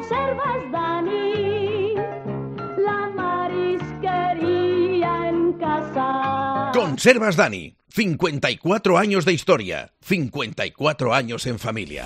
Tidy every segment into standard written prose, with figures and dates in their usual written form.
Conservas Dani, la marisquería en casa. Conservas Dani, 54 años de historia, 54 años en familia.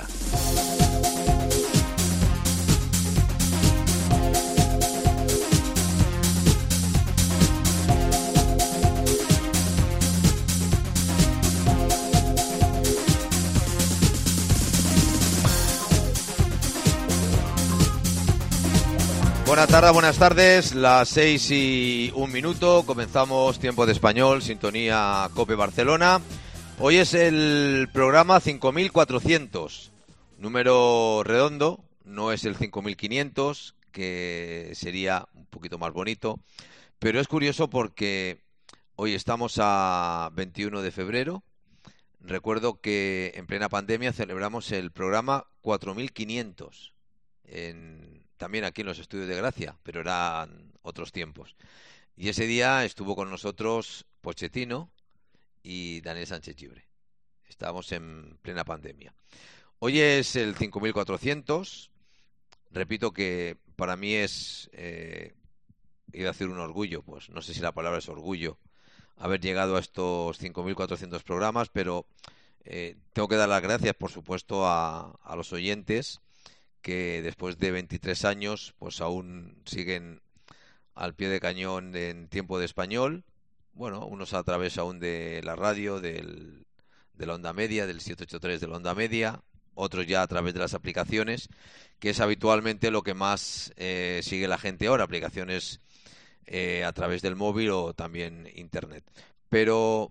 Buenas tardes, las 6:01, comenzamos Tiempo de Español, sintonía COPE Barcelona. Hoy es el programa 5400, número redondo, no es el 5500, que sería un poquito más bonito, pero es curioso porque hoy estamos a 21 de febrero. Recuerdo que en plena pandemia celebramos el programa 4500 también aquí en los estudios de Gracia, pero eran otros tiempos. Y ese día estuvo con nosotros Pochettino y Daniel Sánchez Llibre. Estábamos en plena pandemia. Hoy es el 5400. Repito que para mí es, iba a decir un orgullo, pues no sé si la palabra es orgullo, haber llegado a estos 5400 programas, pero tengo que dar las gracias, por supuesto, a los oyentes que después de 23 años pues aún siguen al pie de cañón en Tiempo de Español. Bueno, unos a través aún de la radio, de la onda media, del 783 de la onda media, otros ya a través de las aplicaciones, que es habitualmente lo que más sigue la gente ahora, aplicaciones a través del móvil o también internet. Pero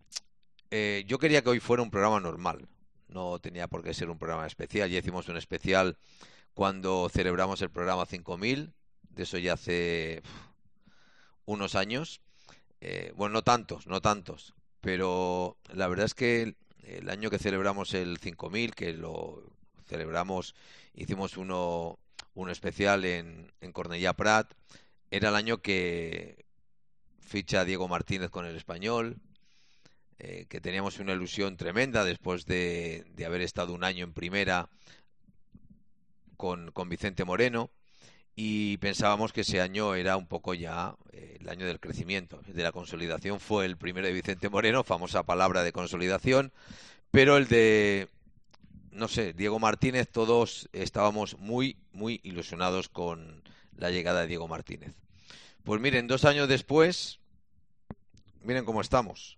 yo quería que hoy fuera un programa normal. No tenía por qué ser un programa especial. Ya hicimos un especial cuando celebramos el programa 5000, de eso ya hace unos años. Bueno, no tantos, pero la verdad es que el año que celebramos el 5000, que lo celebramos, hicimos uno especial en Cornellà Prat, era el año que ficha Diego Martínez con el Español, que teníamos una ilusión tremenda después de haber estado un año en primera con Vicente Moreno, y pensábamos que ese año era un poco ya el año del crecimiento, de la consolidación. Fue el primero de Vicente Moreno, famosa palabra de consolidación, pero el de, no sé, Diego Martínez, todos estábamos muy ilusionados con la llegada de Diego Martínez. Pues miren, 2 años después, miren cómo estamos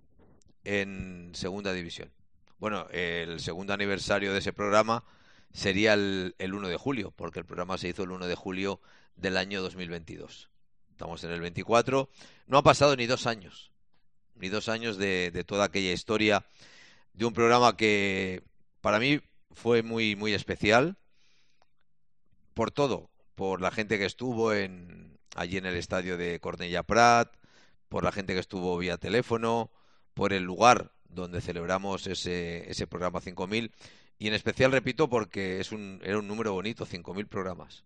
en segunda división. Bueno, el segundo aniversario de ese programa sería el 1 de julio, porque el programa se hizo el 1 de julio del año 2022. Estamos en el 24. No ha pasado ni 2 años. Ni 2 años de toda aquella historia de un programa que para mí fue muy especial por todo. Por la gente que estuvo allí en el estadio de Cornellà Prat, por la gente que estuvo vía teléfono, por el lugar donde celebramos ese programa 5000, y en especial, repito, porque era un número bonito, 5000 programas.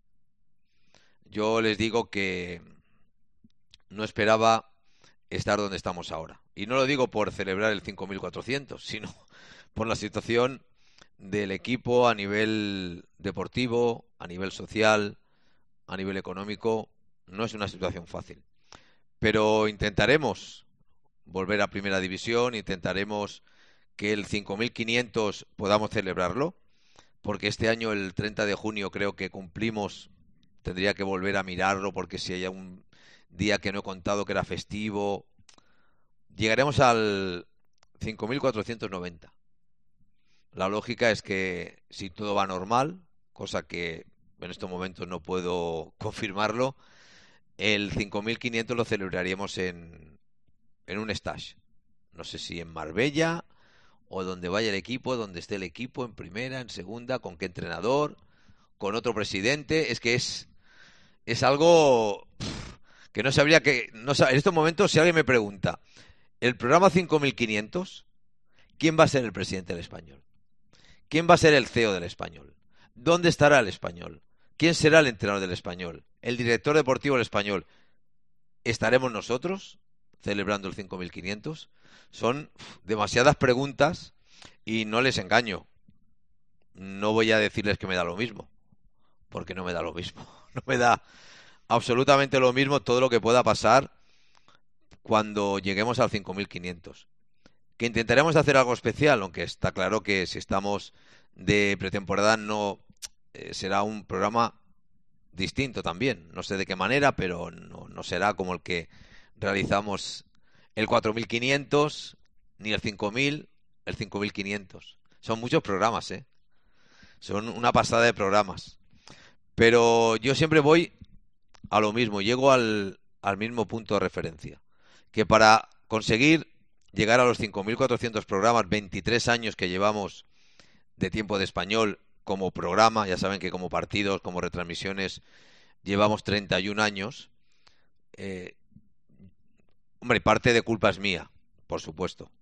Yo les digo que no esperaba estar donde estamos ahora. Y no lo digo por celebrar el 5400, sino por la situación del equipo a nivel deportivo, a nivel social, a nivel económico. No es una situación fácil. Pero intentaremos volver a Primera División, intentaremos que el 5500 podamos celebrarlo, porque este año, el 30 de junio, creo que cumplimos. Tendría que volver a mirarlo, porque si hay un día que no he contado que era festivo, llegaremos al 5490. La lógica es que si todo va normal, cosa que en estos momentos no puedo confirmarlo, el 5500 lo celebraríamos en un stage. No sé si en Marbella o donde vaya el equipo, donde esté el equipo, en primera, en segunda, con qué entrenador, con otro presidente. Es que es algo que no sabría en estos momentos, si alguien me pregunta, el programa 5500, ¿quién va a ser el presidente del Español? ¿Quién va a ser el CEO del Español? ¿Dónde estará el Español? ¿Quién será el entrenador del Español? ¿El director deportivo del Español? ¿Estaremos nosotros celebrando el 5500? Son demasiadas preguntas y no les engaño. No voy a decirles que me da lo mismo, porque no me da lo mismo. No me da absolutamente lo mismo todo lo que pueda pasar cuando lleguemos al 5500. Que intentaremos hacer algo especial, aunque está claro que si estamos de pretemporada no será un programa distinto también. No sé de qué manera, pero no será como el que realizamos el 4500, ni el 5000, el 5500. Son muchos programas, ¿eh? Son una pasada de programas. Pero yo siempre voy a lo mismo, llego al mismo punto de referencia. Que para conseguir llegar a los 5400 programas, 23 años que llevamos de Tiempo de Español como programa, ya saben que como partidos, como retransmisiones, llevamos 31 años. Eh, Hombre, parte de culpa es mía, por supuesto,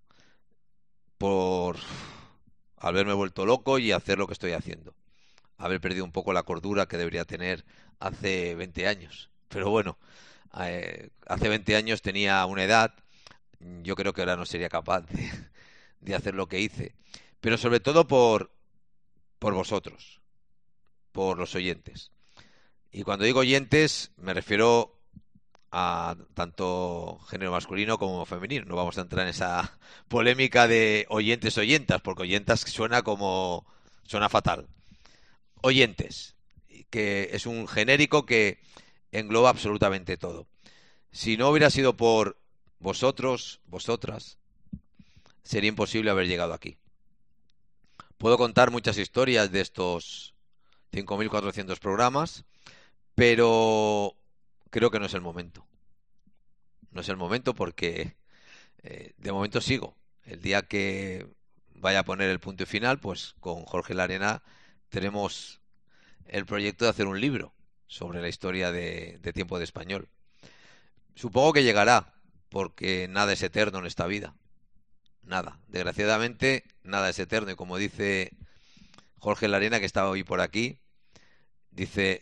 por haberme vuelto loco y hacer lo que estoy haciendo. Haber perdido un poco la cordura que debería tener hace 20 años. Pero bueno, hace 20 años tenía una edad, yo creo que ahora no sería capaz de hacer lo que hice. Pero sobre todo por vosotros, por los oyentes. Y cuando digo oyentes, me refiero a tanto género masculino como femenino. No vamos a entrar en esa polémica de oyentes-oyentas, porque oyentas suena fatal. Oyentes, que es un genérico que engloba absolutamente todo. Si no hubiera sido por vosotros, vosotras, sería imposible haber llegado aquí. Puedo contar muchas historias de estos 5400 programas, pero creo que no es el momento. No es el momento porque de momento sigo. El día que vaya a poner el punto y final, pues con Jorge Larena tenemos el proyecto de hacer un libro sobre la historia de Tiempo de Español. Supongo que llegará, porque nada es eterno en esta vida. Nada. Desgraciadamente, nada es eterno. Y como dice Jorge Larena, que está hoy por aquí, dice,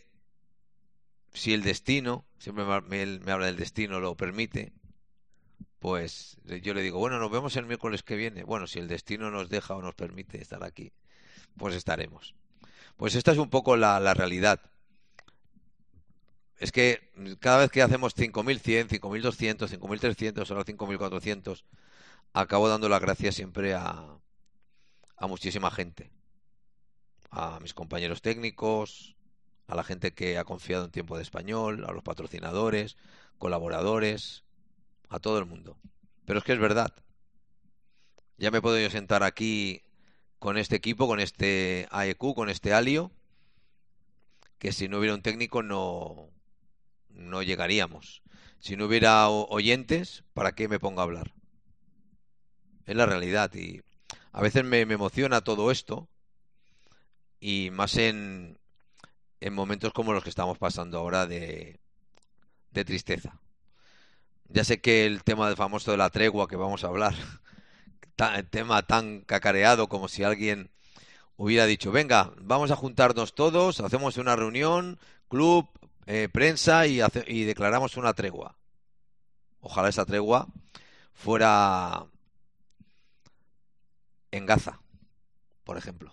si el destino, siempre él me habla del destino, lo permite, pues yo le digo, bueno, nos vemos el miércoles que viene. Bueno, si el destino nos deja o nos permite estar aquí, pues estaremos. Pues esta es un poco la realidad. Es que cada vez que hacemos 5100, 5200, 5300, ahora 5400, acabo dando las gracias siempre a muchísima gente. A mis compañeros técnicos, a la gente que ha confiado en Tiempo de Español, a los patrocinadores, colaboradores, a todo el mundo. Pero es que es verdad. Ya me puedo yo sentar aquí con este equipo, con este AEQ, con este Alio, que si no hubiera un técnico no llegaríamos. Si no hubiera oyentes, ¿para qué me pongo a hablar? Es la realidad y a veces me emociona todo esto y más en momentos como los que estamos pasando ahora de tristeza. Ya sé que el tema del famoso de la tregua que vamos a hablar, tema tan cacareado como si alguien hubiera dicho, venga, vamos a juntarnos todos, hacemos una reunión, club, prensa y declaramos una tregua. Ojalá esa tregua fuera en Gaza, por ejemplo,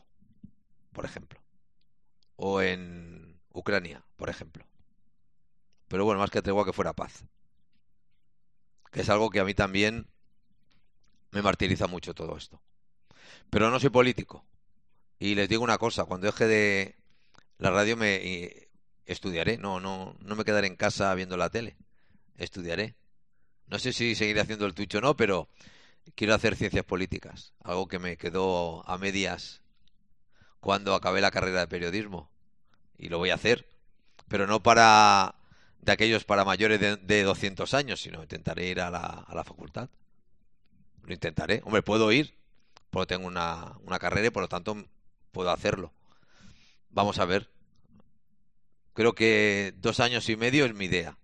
o en Ucrania, por ejemplo. Pero bueno, más que tregua, que fuera paz, que es algo que a mí también me martiriza mucho todo esto. Pero no soy político. Y les digo una cosa, cuando deje de la radio estudiaré, no me quedaré en casa viendo la tele, estudiaré. No sé si seguiré haciendo el Twitch o no, pero quiero hacer ciencias políticas, algo que me quedó a medias cuando acabé la carrera de periodismo. Y lo voy a hacer, pero no de aquellos para mayores de 200 años, sino intentaré ir a la facultad. Lo intentaré. Hombre, puedo ir, porque tengo una carrera y por lo tanto puedo hacerlo. Vamos a ver. Creo que 2 años y medio es mi idea.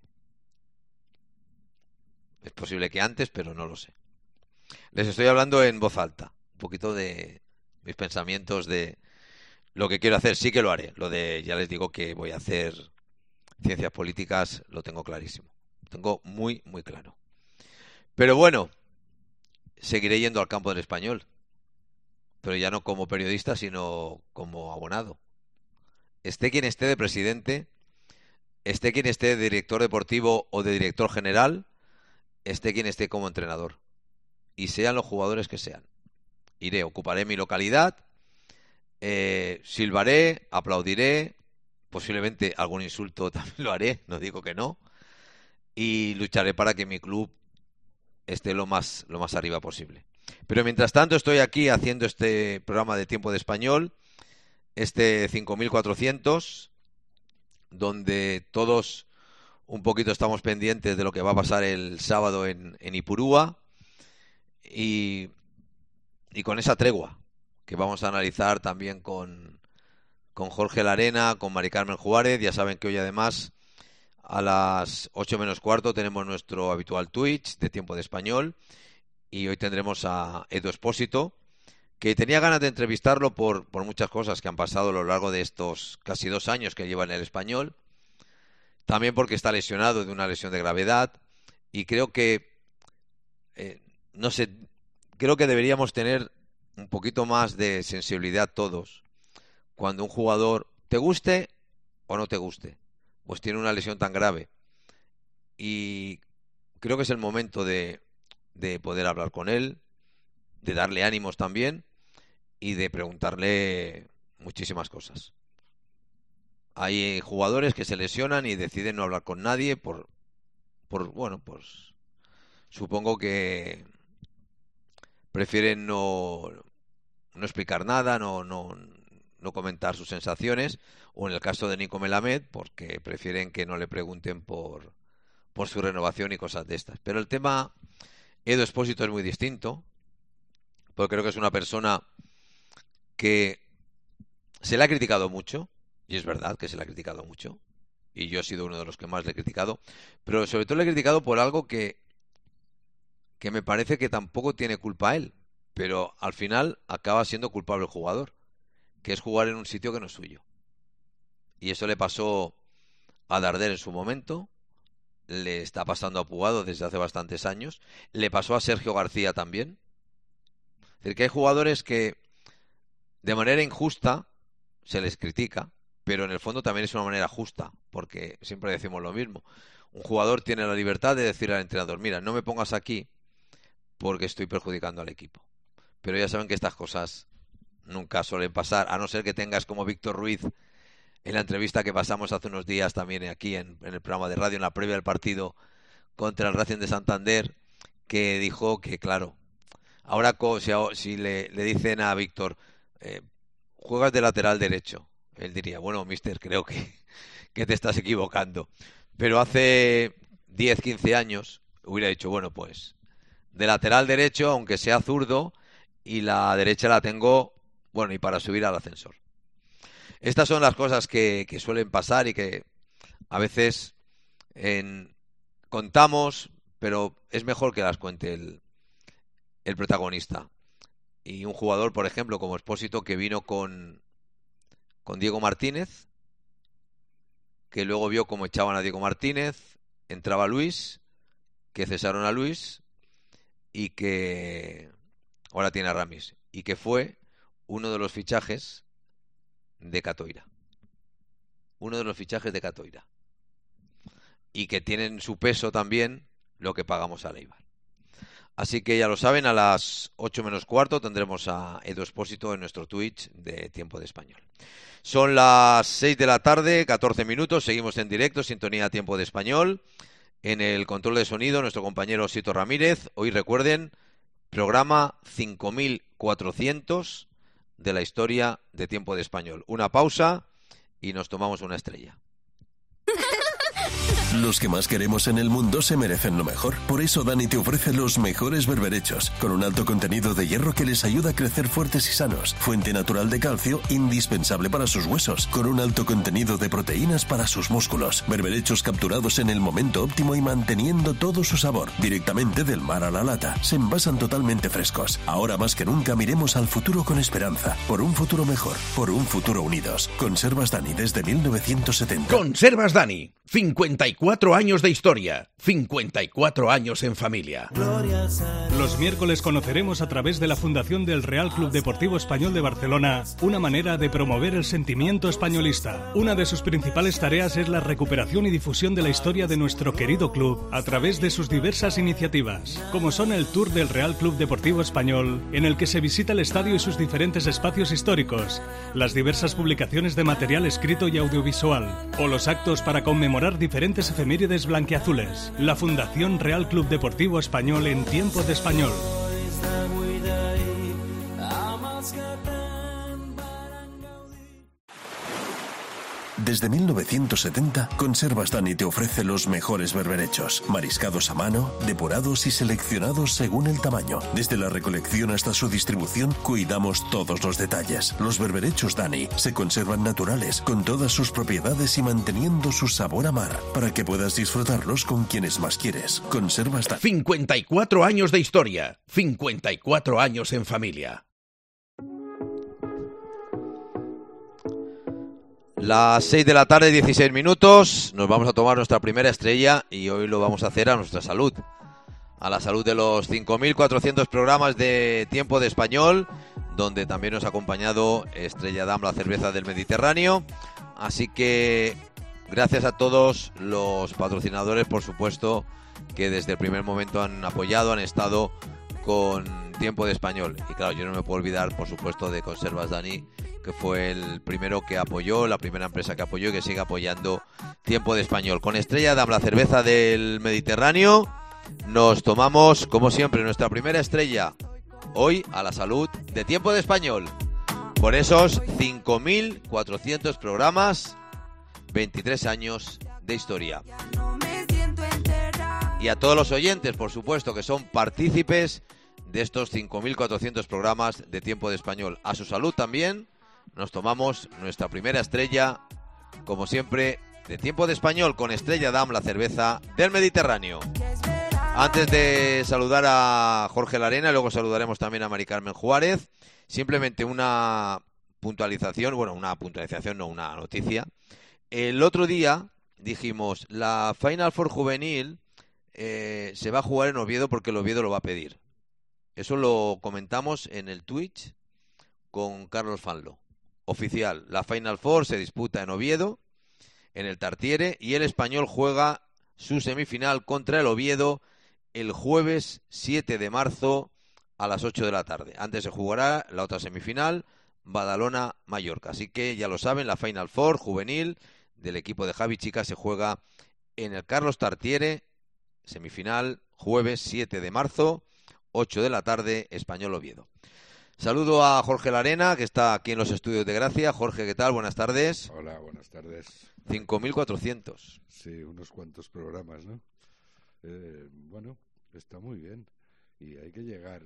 Es posible que antes, pero no lo sé. Les estoy hablando en voz alta, un poquito de mis pensamientos de lo que quiero hacer. Sí que lo haré. Ya les digo que voy a hacer ciencias políticas, lo tengo clarísimo. Lo tengo muy, muy claro. Pero bueno, seguiré yendo al campo del español. Pero ya no como periodista, sino como abonado. esté quien esté de presidente, esté quien esté de director deportivo o de director general, esté quien esté como entrenador. Y sean los jugadores que sean. Iré, ocuparé mi localidad, silbaré, aplaudiré, posiblemente algún insulto también lo haré, no digo que no, y lucharé para que mi club esté lo más arriba posible. Pero mientras tanto estoy aquí haciendo este programa de Tiempo de Español, este 5400, donde todos un poquito estamos pendientes de lo que va a pasar el sábado en Ipurúa, y con esa tregua que vamos a analizar también con Jorge Larena, con Mari Carmen Juárez. Ya saben que hoy además a las 8 menos cuarto tenemos nuestro habitual Twitch de Tiempo de Español, y hoy tendremos a Edu Espósito, que tenía ganas de entrevistarlo por muchas cosas que han pasado a lo largo de estos casi 2 años que lleva en el Español, también porque está lesionado de una lesión de gravedad, y creo que no sé, creo que deberíamos tener un poquito más de sensibilidad todos cuando un jugador, te guste o no te guste, pues tiene una lesión tan grave, y creo que es el momento de poder hablar con él, de darle ánimos también y de preguntarle muchísimas cosas. Hay jugadores que se lesionan y deciden no hablar con nadie bueno, pues supongo que prefieren no explicar nada, no comentar sus sensaciones, o en el caso de Nico Melamed, porque prefieren que no le pregunten por su renovación y cosas de estas. Pero el tema Edu Espósito es muy distinto, porque creo que es una persona que se le ha criticado mucho, y es verdad que se le ha criticado mucho, y yo he sido uno de los que más le he criticado, pero sobre todo le he criticado por algo que me parece que tampoco tiene culpa él, pero al final acaba siendo culpable el jugador, que es jugar en un sitio que no es suyo. Y eso le pasó a Darder en su momento, le está pasando a Puado desde hace bastantes años, le pasó a Sergio García también. Es decir, que hay jugadores que de manera injusta se les critica, pero en el fondo también es una manera justa, porque siempre decimos lo mismo. Un jugador tiene la libertad de decir al entrenador, mira, no me pongas aquí porque estoy perjudicando al equipo. Pero ya saben que estas cosas nunca suelen pasar, a no ser que tengas como Víctor Ruiz en la entrevista que pasamos hace unos días también aquí en el programa de radio, en la previa del partido contra el Racing de Santander, que dijo que, claro, ahora si le dicen a Víctor, juegas de lateral derecho, él diría, bueno, mister, creo que te estás equivocando. Pero hace 10, 15 años hubiera dicho, bueno, pues de lateral derecho, aunque sea zurdo, y la derecha la tengo, bueno, y para subir al ascensor. Estas son las cosas que suelen pasar y que a veces contamos, pero es mejor que las cuente el protagonista. Y un jugador, por ejemplo, como Espósito, que vino con Diego Martínez, que luego vio cómo echaban a Diego Martínez, entraba Luis, que cesaron a Luis, y que ahora tiene a Ramis, y que fue uno de los fichajes de Catoira. Uno de los fichajes de Catoira. Y que tienen su peso también lo que pagamos a Leibar. Así que ya lo saben, a las 8 menos cuarto tendremos a Edu Espósito en nuestro Twitch de Tiempo de Español. Son las 6 de la tarde, 14 minutos, seguimos en directo, sintonía Tiempo de Español. En el control de sonido, nuestro compañero Sito Ramírez. Hoy recuerden, programa 5400 de la historia de Tiempo de Español. Una pausa y nos tomamos una estrella. Los que más queremos en el mundo se merecen lo mejor. Por eso Dani te ofrece los mejores berberechos, con un alto contenido de hierro que les ayuda a crecer fuertes y sanos. Fuente natural de calcio, indispensable para sus huesos, con un alto contenido de proteínas para sus músculos. Berberechos capturados en el momento óptimo y manteniendo todo su sabor. Directamente del mar a la lata. Se envasan totalmente frescos. Ahora más que nunca miremos al futuro con esperanza. Por un futuro mejor. Por un futuro unidos. Conservas Dani desde 1970. Conservas Dani. 54 54 años de historia, 54 años en familia. Los miércoles conoceremos a través de la Fundación del Real Club Deportivo Español de Barcelona una manera de promover el sentimiento españolista. Una de sus principales tareas es la recuperación y difusión de la historia de nuestro querido club a través de sus diversas iniciativas, como son el Tour del Real Club Deportivo Español, en el que se visita el estadio y sus diferentes espacios históricos, las diversas publicaciones de material escrito y audiovisual, o los actos para conmemorar diferentes efemérides blanquiazules. La Fundación Real Club Deportivo Español en tiempo de español. Desde 1970, Conservas Dani te ofrece los mejores berberechos, mariscados a mano, depurados y seleccionados según el tamaño. Desde la recolección hasta su distribución, cuidamos todos los detalles. Los berberechos Dani se conservan naturales, con todas sus propiedades y manteniendo su sabor a mar, para que puedas disfrutarlos con quienes más quieres. Conservas Dani. 54 años de historia, 54 años en familia. Las 6 de la tarde, 16 minutos, nos vamos a tomar nuestra primera estrella y hoy lo vamos a hacer a nuestra salud. A la salud de los 5.400 programas de Tiempo de Español, donde también nos ha acompañado Estrella Damm, la cerveza del Mediterráneo. Así que gracias a todos los patrocinadores, por supuesto, que desde el primer momento han apoyado, han estado con Tiempo de Español. Y claro, yo no me puedo olvidar, por supuesto, de Conservas Dani, que fue el primero que apoyó, la primera empresa que apoyó y que sigue apoyando Tiempo de Español. Con Estrella Damm, la cerveza del Mediterráneo, nos tomamos, como siempre, nuestra primera estrella, hoy a la salud de Tiempo de Español. Por esos 5.400 programas, 23 años de historia. Y a todos los oyentes, por supuesto, que son partícipes de estos 5.400 programas de Tiempo de Español. A su salud también. Nos tomamos nuestra primera estrella, como siempre, de Tiempo de Español con Estrella Damm, la cerveza del Mediterráneo. Antes de saludar a Jorge Larena, luego saludaremos también a Mari Carmen Juárez, simplemente una noticia. El otro día dijimos, la Final Four juvenil se va a jugar en Oviedo porque el Oviedo lo va a pedir. Eso lo comentamos en el Twitch con Carlos Fanlo. Oficial, la Final Four se disputa en Oviedo, en el Tartiere, y el Español juega su semifinal contra el Oviedo el jueves 7 de marzo a las 8 de la tarde. Antes se jugará la otra semifinal, Badalona-Mallorca. Así que ya lo saben, la Final Four juvenil del equipo de Javi Chica se juega en el Carlos Tartiere, semifinal jueves 7 de marzo, 8 de la tarde, Español-Oviedo. Saludo a Jorge Larena, que está aquí en los estudios de Gracia. Jorge, ¿qué tal? Buenas tardes. Hola, buenas tardes. 5.400. Sí, unos cuantos programas, ¿no? Bueno, está muy bien. Y hay que llegar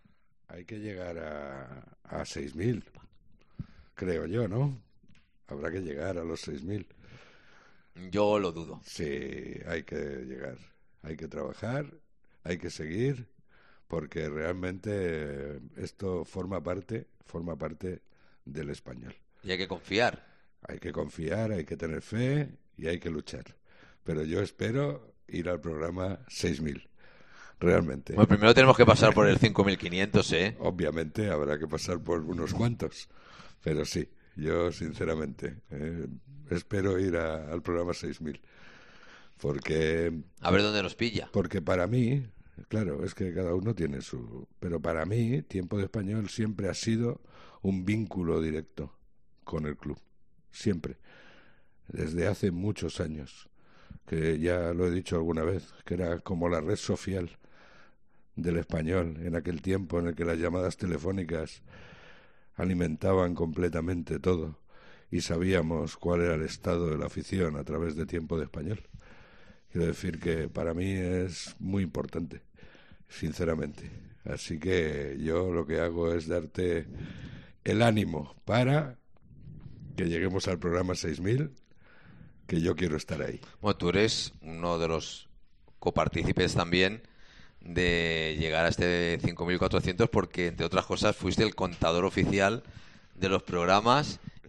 a 6.000, creo yo, ¿no? Habrá que llegar a los 6.000. Yo lo dudo. Sí, hay que llegar. Hay que trabajar, hay que seguir, porque realmente esto forma parte del español. Y hay que confiar. Hay que confiar, hay que tener fe y hay que luchar. Pero yo espero ir al programa 6.000, realmente. Bueno, primero tenemos que pasar por el 5.500, ¿eh? Obviamente habrá que pasar por unos cuantos, pero sí, yo sinceramente espero ir al programa 6.000. Porque... A ver dónde nos pilla. Porque para mí... Claro, es que cada uno tiene su... Pero para mí, Tiempo de Español siempre ha sido un vínculo directo con el club. Siempre. Desde hace muchos años. Que ya lo he dicho alguna vez, que era como la red social del Español en aquel tiempo en el que las llamadas telefónicas alimentaban completamente todo y sabíamos cuál era el estado de la afición a través de Tiempo de Español. Quiero decir que para mí es muy importante, sinceramente. Así que yo lo que hago es darte el ánimo para que lleguemos al programa 6.000, que yo quiero estar ahí. Bueno, tú eres uno de los copartícipes también de llegar a este 5.400 porque, entre otras cosas, fuiste el contador oficial de los programas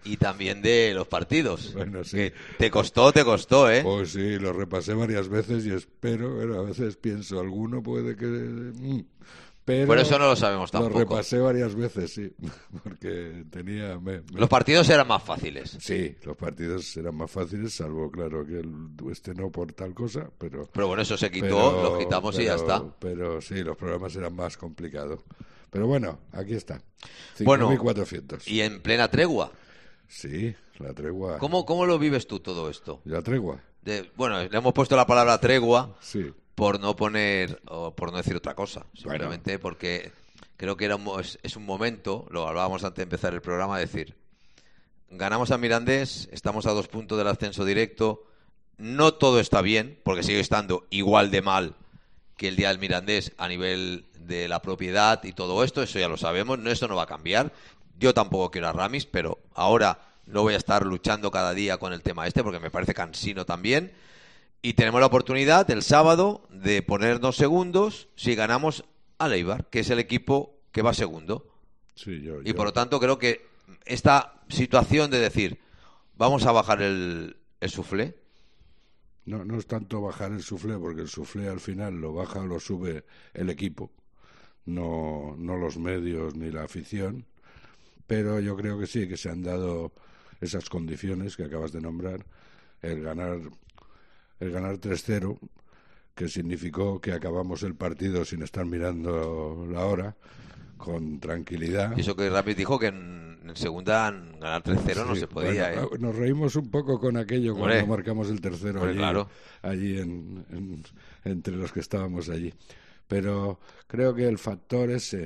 y también de los partidos. Bueno, sí. Que te costó, ¿eh? Pues sí, lo repasé varias veces y espero, pero a veces pienso, alguno puede que... Pero Por eso no lo sabemos tampoco. Lo repasé varias veces, sí, porque tenía... Los partidos eran más fáciles. Sí, los partidos eran más fáciles, salvo, claro, que no por tal cosa, pero... Pero bueno, eso se quitó, lo quitamos y ya está. Pero sí, los programas eran más complicados. Pero bueno, aquí está. 5.400. Bueno, y en plena tregua. Sí, la tregua. ¿Cómo lo vives tú todo esto? La tregua. Bueno, le hemos puesto la palabra tregua Sí. por no decir otra cosa. Simplemente porque creo que es un momento, lo hablábamos antes de empezar el programa, decir, ganamos a Mirandés, estamos a 2 puntos del ascenso directo, no todo está bien, porque sigue estando igual de mal que el día del Mirandés a nivel de la propiedad y todo esto, eso ya lo sabemos, eso no va a cambiar. Yo tampoco quiero a Ramis, pero ahora no voy a estar luchando cada día con el tema porque me parece cansino también. Y tenemos la oportunidad el sábado de ponernos segundos si ganamos al Eibar, que es el equipo que va segundo. Sí, y por lo tanto creo que esta situación de decir, vamos a bajar el suflé. No es tanto bajar el suflé, porque el suflé al final lo baja o lo sube el equipo, no los medios ni la afición, pero yo creo que sí, que se han dado esas condiciones que acabas de nombrar, el ganar 3-0, que significó que acabamos el partido sin estar mirando la hora, con tranquilidad. Y eso que Ramis dijo que en segunda ganar 3-0 no se podía. Bueno, nos reímos un poco con aquello cuando marcamos el tercero allí entre los que estábamos allí. Pero creo que el factor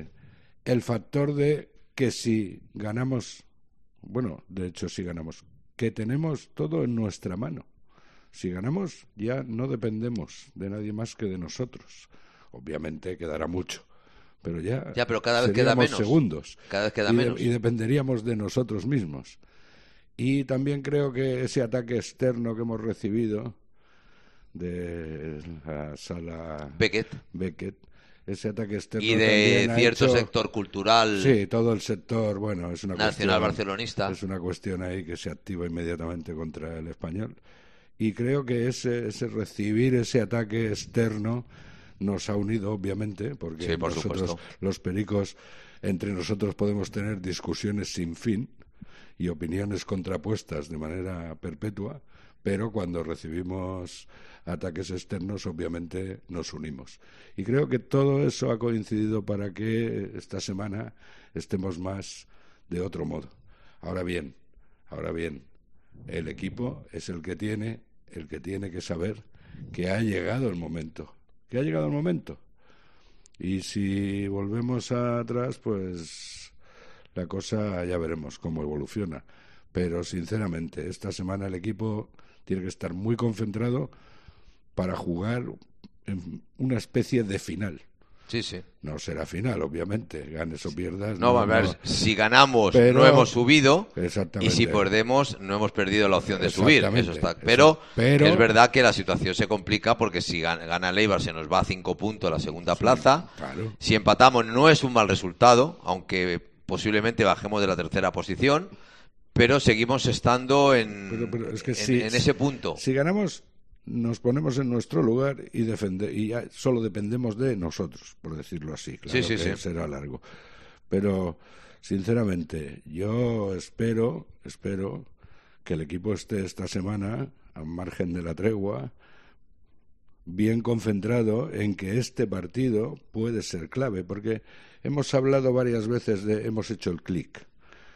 de que si ganamos, bueno, de hecho si ganamos, que tenemos todo en nuestra mano. Si ganamos ya no dependemos de nadie más que de nosotros. Obviamente quedará mucho, pero pero cada vez queda menos. Segundos. Cada vez queda menos. Y dependeríamos de nosotros mismos. Y también creo que ese ataque externo que hemos recibido de la sala Beckett, ese ataque externo y de cierto sector cultural. Sí, todo el sector, bueno, es una nacional barcelonista. Es una cuestión ahí que se activa inmediatamente contra el Español. Y creo que ese recibir ese ataque externo nos ha unido, obviamente, porque sí, por nosotros, supuesto, los pericos, entre nosotros podemos tener discusiones sin fin y opiniones contrapuestas de manera perpetua, pero cuando recibimos ataques externos, obviamente nos unimos. Y creo que todo eso ha coincidido para que esta semana estemos más de otro modo. Ahora bien, el equipo es el que tiene que saber que ha llegado el momento. Y si volvemos atrás, pues la cosa ya veremos cómo evoluciona. Pero sinceramente, esta semana el equipo tiene que estar muy concentrado para jugar en una especie de final. Sí, sí. No será final, obviamente, ganes o pierdas. Si ganamos no hemos subido, exactamente, y si perdemos no hemos perdido la opción de subir. Eso está. Pero es verdad que la situación se complica porque si gana el Eibar se nos va a 5 puntos a la segunda plaza. Claro. Si empatamos no es un mal resultado, aunque posiblemente bajemos de la tercera posición, pero seguimos estando en ese punto. Si ganamos, nos ponemos en nuestro lugar y ya solo dependemos de nosotros, por decirlo así. Claro, sí. Será largo. Pero, sinceramente, yo espero que el equipo esté esta semana, al margen de la tregua, bien concentrado en que este partido puede ser clave, porque hemos hablado varias veces hemos hecho el clic.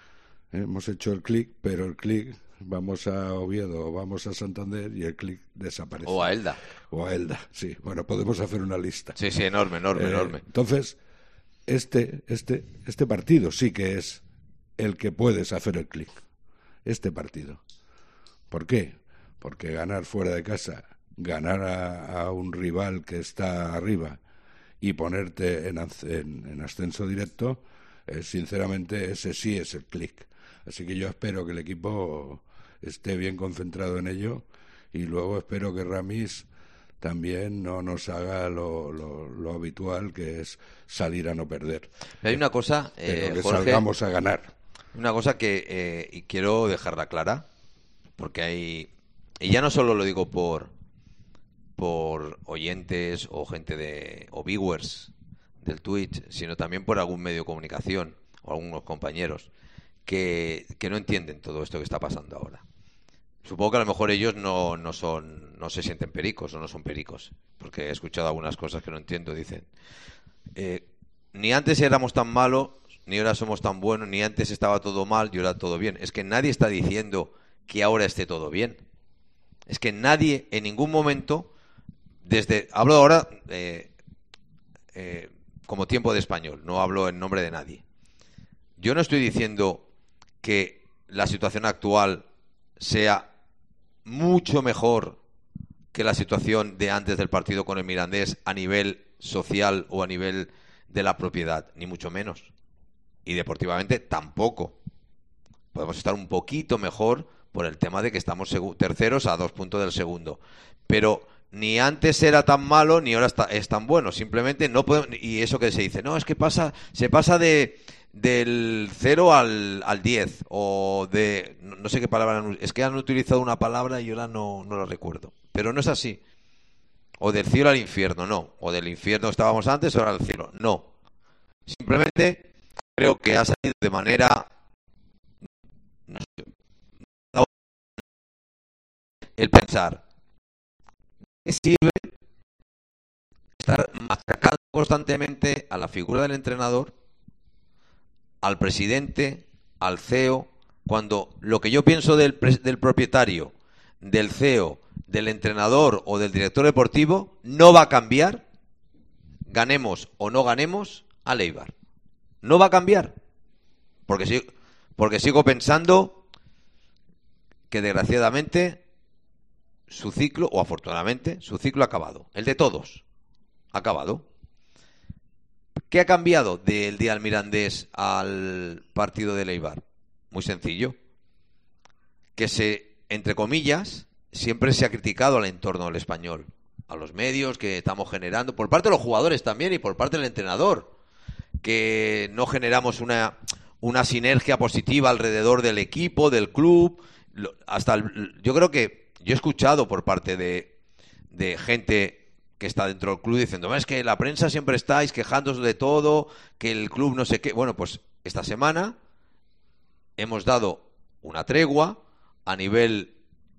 Pero el clic, vamos a Oviedo o vamos a Santander y el clic desaparece. O a Elda, sí. Bueno, podemos hacer una lista. Sí, enorme. Entonces, este partido sí que es el que puedes hacer el clic. Este partido. ¿Por qué? Porque ganar fuera de casa, ganar a un rival que está arriba y ponerte en ascenso directo, sinceramente ese sí es el clic. Así que yo espero que el equipo esté bien concentrado en ello y luego espero que Ramis también no nos haga lo habitual, que es salir a no perder. Hay una cosa, pero que Jorge, salgamos a ganar. Una cosa que y quiero dejarla clara, porque hay, y ya no solo lo digo por oyentes o gente o viewers del Twitch, sino también por algún medio de comunicación o algunos compañeros que no entienden todo esto que está pasando ahora. Supongo que a lo mejor ellos no se sienten pericos o no son pericos, porque he escuchado algunas cosas que no entiendo. Dicen, ni antes éramos tan malos, ni ahora somos tan buenos, ni antes estaba todo mal y ahora todo bien. Es que nadie está diciendo que ahora esté todo bien. Es que nadie en ningún momento, hablo ahora como tiempo de español, no hablo en nombre de nadie. Yo no estoy diciendo que la situación actual sea mucho mejor que la situación de antes del partido con el Mirandés a nivel social o a nivel de la propiedad, ni mucho menos. Y deportivamente tampoco. Podemos estar un poquito mejor por el tema de que estamos terceros a 2 puntos del segundo. Pero ni antes era tan malo ni ahora es tan bueno. Simplemente no podemos. Y eso que se dice, no, es que se pasa del 0 al 10 o de no sé qué palabra, es que han utilizado una palabra y yo ahora no la recuerdo, pero no es así. O del cielo al infierno, no, o del infierno estábamos antes, ahora al cielo, no. Simplemente creo que ha salido de manera, no sé, el pensar que sirve estar machacando constantemente a la figura del entrenador, al presidente, al CEO, cuando lo que yo pienso del propietario, del CEO, del entrenador o del director deportivo no va a cambiar, ganemos o no ganemos al Eibar. No va a cambiar. Porque sigo pensando que desgraciadamente su ciclo, o afortunadamente, su ciclo ha acabado. El de todos ha acabado. ¿Qué ha cambiado del día al Mirandés al partido del Eibar? Muy sencillo. Que entre comillas, siempre se ha criticado al entorno del español, a los medios que estamos generando, por parte de los jugadores también y por parte del entrenador, que no generamos una sinergia positiva alrededor del equipo, del club. Yo creo que yo he escuchado por parte de gente que está dentro del club diciendo, es que la prensa siempre estáis quejándoos de todo, que el club no sé qué. Bueno, pues esta semana hemos dado una tregua a nivel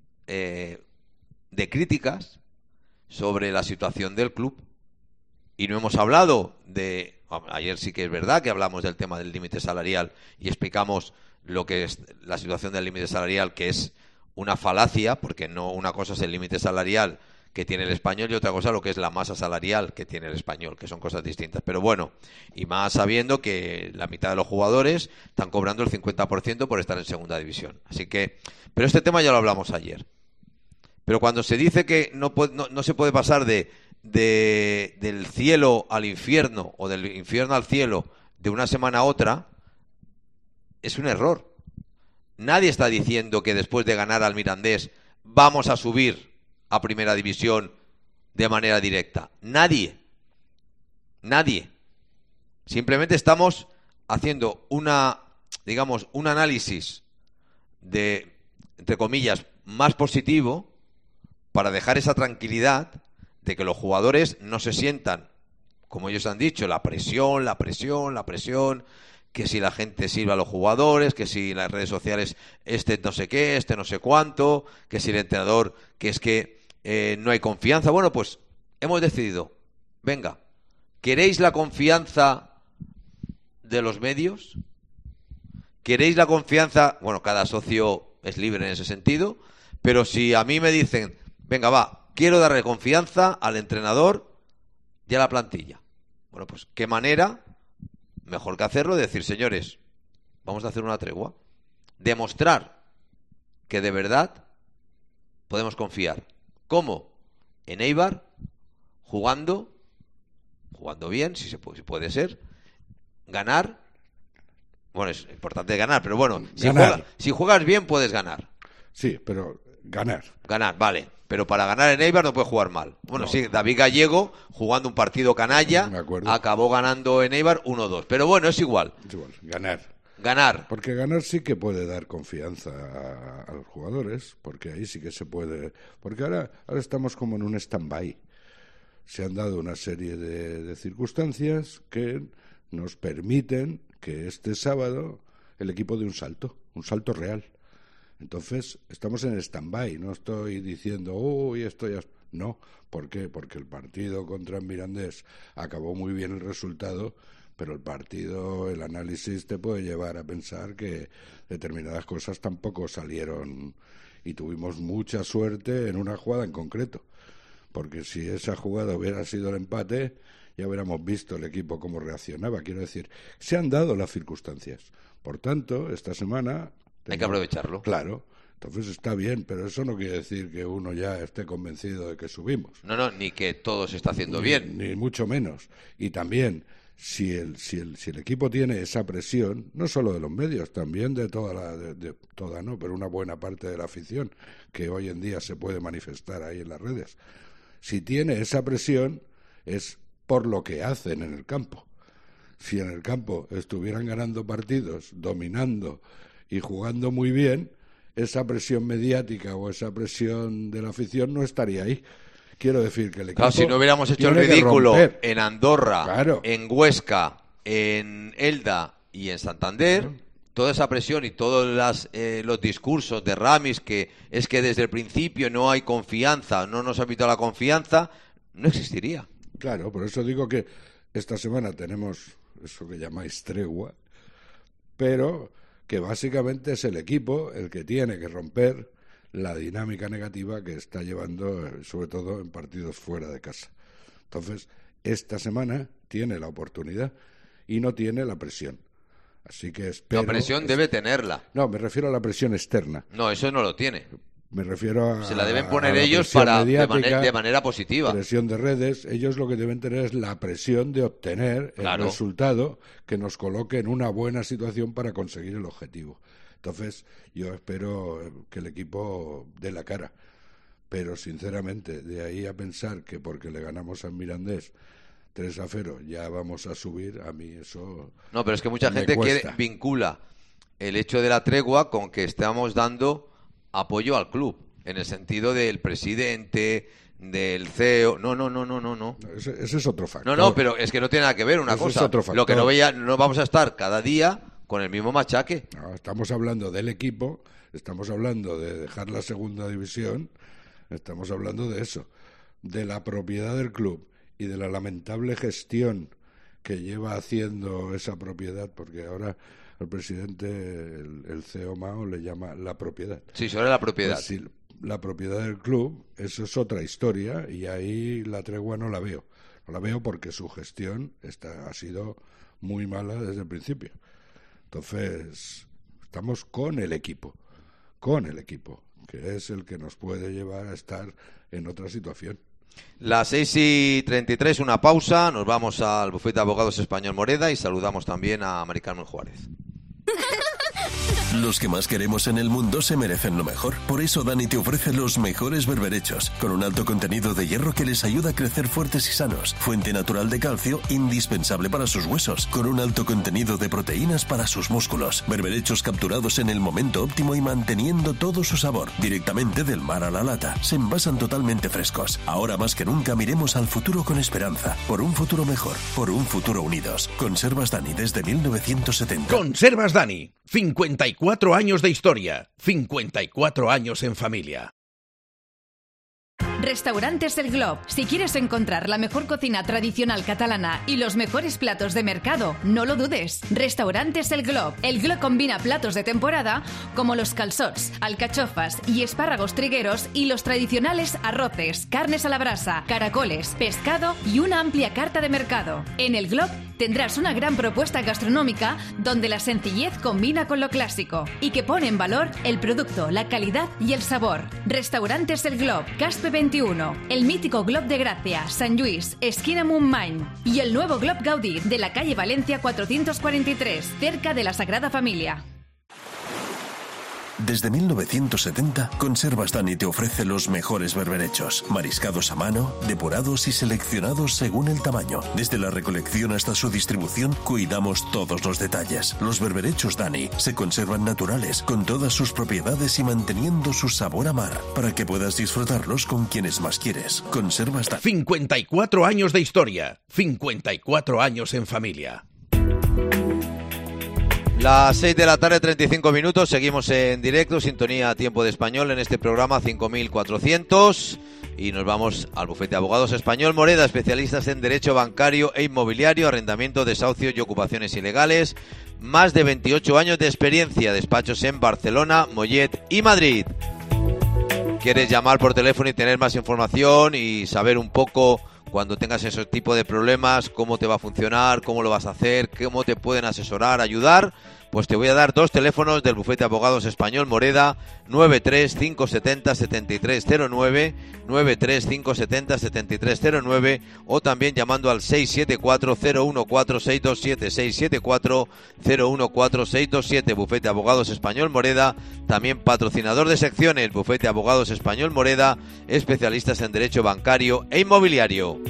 de críticas sobre la situación del club y no hemos hablado ayer sí que es verdad que hablamos del tema del límite salarial y explicamos lo que es la situación del límite salarial, que es una falacia, porque no, una cosa es el límite salarial que tiene el español y otra cosa lo que es la masa salarial que tiene el español, que son cosas distintas. Pero bueno, y más sabiendo que la mitad de los jugadores están cobrando el 50% por estar en segunda división. Así que, pero este tema ya lo hablamos ayer. Pero cuando se dice que no se puede pasar del cielo al infierno o del infierno al cielo de una semana a otra, es un error. Nadie está diciendo que después de ganar al Mirandés vamos a subir a primera división de manera directa. Nadie. Simplemente estamos haciendo un análisis entre comillas, más positivo para dejar esa tranquilidad de que los jugadores no se sientan, como ellos han dicho, la presión, que si la gente sirve a los jugadores, que si las redes sociales no sé qué, no sé cuánto, que si el entrenador, que es que no hay confianza. Bueno, pues hemos decidido, venga, ¿queréis la confianza de los medios? ¿Queréis la confianza? Bueno, cada socio es libre en ese sentido, pero si a mí me dicen, venga, va, quiero darle confianza al entrenador y a la plantilla. Bueno, pues qué manera mejor que hacerlo, de decir, señores, vamos a hacer una tregua, demostrar que de verdad podemos confiar. ¿Cómo? En Eibar, jugando bien, si puede ser, ganar. Bueno, es importante ganar, pero bueno, si juegas bien puedes ganar. Sí, pero ganar. Ganar, vale. Pero para ganar en Eibar no puedes jugar mal. Bueno, no. Sí, David Gallego, jugando un partido canalla, acabó ganando en Eibar 1-2. Pero bueno, es igual. Es igual, ganar. Ganar. Porque ganar sí que puede dar confianza a los jugadores, porque ahí sí que se puede... Porque ahora estamos como en un stand-by. Se han dado una serie de circunstancias que nos permiten que este sábado el equipo dé un salto real. Entonces, estamos en stand-by, no estoy diciendo, uy, esto ya... No, ¿por qué? Porque el partido contra el Mirandés acabó muy bien el resultado, pero el partido, el análisis te puede llevar a pensar que determinadas cosas tampoco salieron y tuvimos mucha suerte en una jugada en concreto, porque si esa jugada hubiera sido el empate, ya hubiéramos visto el equipo cómo reaccionaba. Quiero decir, se han dado las circunstancias. Por tanto, esta semana... Hay que aprovecharlo. Claro. Entonces está bien, pero eso no quiere decir que uno ya esté convencido de que subimos. No, ni que todo se está haciendo bien. Ni mucho menos. Y también, si el equipo tiene esa presión, no solo de los medios, también de toda no, pero una buena parte de la afición, que hoy en día se puede manifestar ahí en las redes. Si tiene esa presión, es por lo que hacen en el campo. Si en el campo estuvieran ganando partidos, dominando y jugando muy bien, esa presión mediática o esa presión de la afición no estaría ahí. Quiero decir que el equipo... Claro, si no hubiéramos hecho el ridículo en Andorra, claro, en Huesca, en Elda y en Santander, toda esa presión y todos los discursos de Ramis, que es que desde el principio no hay confianza, no nos ha invitado la confianza, no existiría. Claro, por eso digo que esta semana tenemos eso que llamáis tregua, pero que básicamente es el equipo el que tiene que romper la dinámica negativa que está llevando, sobre todo en partidos fuera de casa. Entonces, esta semana tiene la oportunidad y no tiene la presión. Así que espero... La presión debe tenerla. No, me refiero a la presión externa. No, eso no lo tiene. Me refiero a... Se la deben poner ellos de manera positiva. Presión de redes. Ellos lo que deben tener es la presión de obtener el resultado que nos coloque en una buena situación para conseguir el objetivo. Entonces, yo espero que el equipo dé la cara. Pero, sinceramente, de ahí a pensar que porque le ganamos al Mirandés 3-0 ya vamos a subir, a mí eso... No, pero es que mucha gente vincula el hecho de la tregua con que estamos dando apoyo al club, en el sentido del presidente, del CEO. No. Ese es otro factor. No, pero es que no tiene nada que ver una cosa. Es otro factor. Lo que no vamos a estar cada día con el mismo machaque. No, estamos hablando del equipo, estamos hablando de dejar la segunda división, estamos hablando de eso, de la propiedad del club y de la lamentable gestión que lleva haciendo esa propiedad, porque ahora el presidente, el CEO Mao, le llama la propiedad. Sí, sobre la propiedad. Pues si la propiedad del club, eso es otra historia, y ahí la tregua no la veo. No la veo porque su gestión ha sido muy mala desde el principio. Entonces, estamos con el equipo, que es el que nos puede llevar a estar en otra situación. Las 6:33, una pausa, nos vamos al bufete de abogados Español Moreda y saludamos también a Mari Carmen Juárez. Los que más queremos en el mundo se merecen lo mejor. Por eso Dani te ofrece los mejores berberechos, con un alto contenido de hierro que les ayuda a crecer fuertes y sanos. Fuente natural de calcio, indispensable para sus huesos, con un alto contenido de proteínas para sus músculos. Berberechos capturados en el momento óptimo y manteniendo todo su sabor. Directamente del mar a la lata. Se envasan totalmente frescos. Ahora más que nunca miremos al futuro con esperanza. Por un futuro mejor. Por un futuro unidos. Conservas Dani desde 1970. Conservas Dani. 54 años de historia, 54 años en familia. Restaurantes El Glob. Si quieres encontrar la mejor cocina tradicional catalana y los mejores platos de mercado, no lo dudes. Restaurantes El Glob. El Glob combina platos de temporada como los calçots, alcachofas y espárragos trigueros y los tradicionales arroces, carnes a la brasa, caracoles, pescado y una amplia carta de mercado. En El Glob tendrás una gran propuesta gastronómica donde la sencillez combina con lo clásico y que pone en valor el producto, la calidad y el sabor. Restaurantes El Glob, Caspe 21, el mítico Glob de Gracia, Sant Lluís, esquina Montmany y el nuevo Glob Gaudí de la calle Valencia 443, cerca de la Sagrada Familia. Desde 1970, Conservas Dani te ofrece los mejores berberechos, mariscados a mano, depurados y seleccionados según el tamaño. Desde la recolección hasta su distribución, cuidamos todos los detalles. Los berberechos Dani se conservan naturales, con todas sus propiedades y manteniendo su sabor a mar, para que puedas disfrutarlos con quienes más quieres. Conservas Dani. 54 años de historia, 54 años en familia. Las 6 de la tarde, 35 minutos, seguimos en directo, sintonía Tiempo de Español en este programa 5400 y nos vamos al bufete de abogados Español Moreda, especialistas en derecho bancario e inmobiliario, arrendamiento, desahucios y ocupaciones ilegales, más de 28 años de experiencia, despachos en Barcelona, Mollet y Madrid. ¿Quieres llamar por teléfono y tener más información y saber un poco cuando tengas ese tipo de problemas, cómo te va a funcionar, cómo lo vas a hacer, cómo te pueden asesorar, ayudar? Pues te voy a dar dos teléfonos del bufete de abogados Español Moreda, 935707309, 935707309, o también llamando al 674-014-627, 674-014-627, bufete de abogados Español Moreda, también patrocinador de secciones, bufete de abogados Español Moreda, especialistas en derecho bancario e inmobiliario.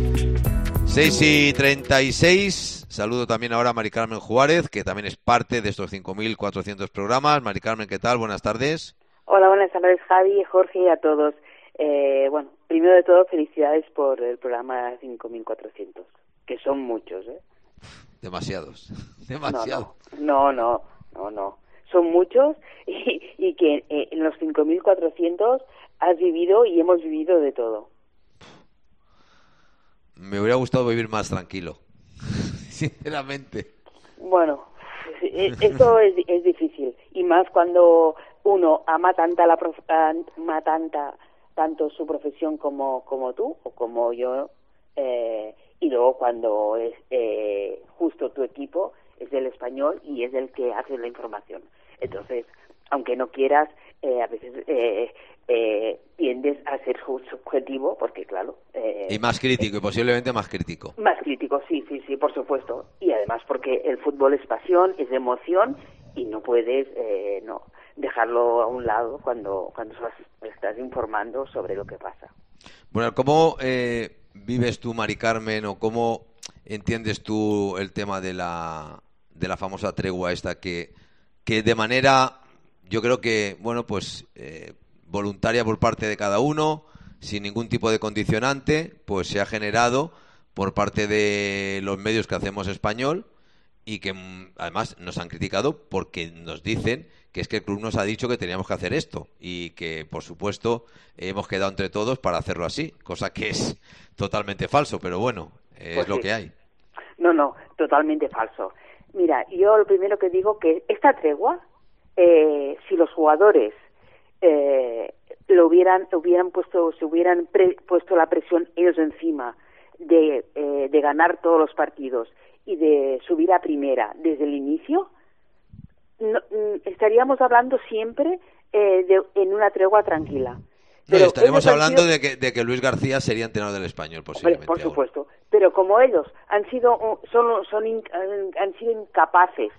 6:36, saludo también ahora a Mari Carmen Juárez, que también es parte de estos 5.400 programas. Mari Carmen, ¿qué tal? Buenas tardes. Hola, buenas tardes, Javi, Jorge y a todos. Bueno, primero de todo, felicidades por el programa 5.400, que son muchos, ¿eh? Demasiados, demasiado. No. Son muchos y que en los 5.400 has vivido y hemos vivido de todo. Me hubiera gustado vivir más tranquilo, sinceramente. Bueno, esto es difícil, y más cuando uno ama tanto su profesión como tú o como yo, y luego cuando es justo tu equipo es del Español y es el que hace la información. Entonces, aunque no quieras, a veces tiendes a ser subjetivo, porque claro... y más crítico, y posiblemente más crítico. Más crítico, sí, por supuesto. Y además porque el fútbol es pasión, es emoción, y no puedes no dejarlo a un lado cuando estás informando sobre lo que pasa. Bueno, ¿cómo vives tú, Mari Carmen, o cómo entiendes tú el tema de la famosa tregua esta que de manera... Yo creo que, bueno, pues voluntaria por parte de cada uno, sin ningún tipo de condicionante, pues se ha generado por parte de los medios que hacemos español y que además nos han criticado porque nos dicen que es que el club nos ha dicho que teníamos que hacer esto y que, por supuesto, hemos quedado entre todos para hacerlo así, cosa que es totalmente falso, pero bueno, es pues lo que hay. No, totalmente falso. Mira, yo lo primero que digo que esta tregua... si los jugadores se hubieran puesto la presión ellos encima de ganar todos los partidos y de subir a primera desde el inicio, estaríamos hablando siempre en una tregua tranquila. Pero estaríamos hablando de que Luis García sería entrenador del Español, posiblemente. Por supuesto, pero como ellos han sido incapaces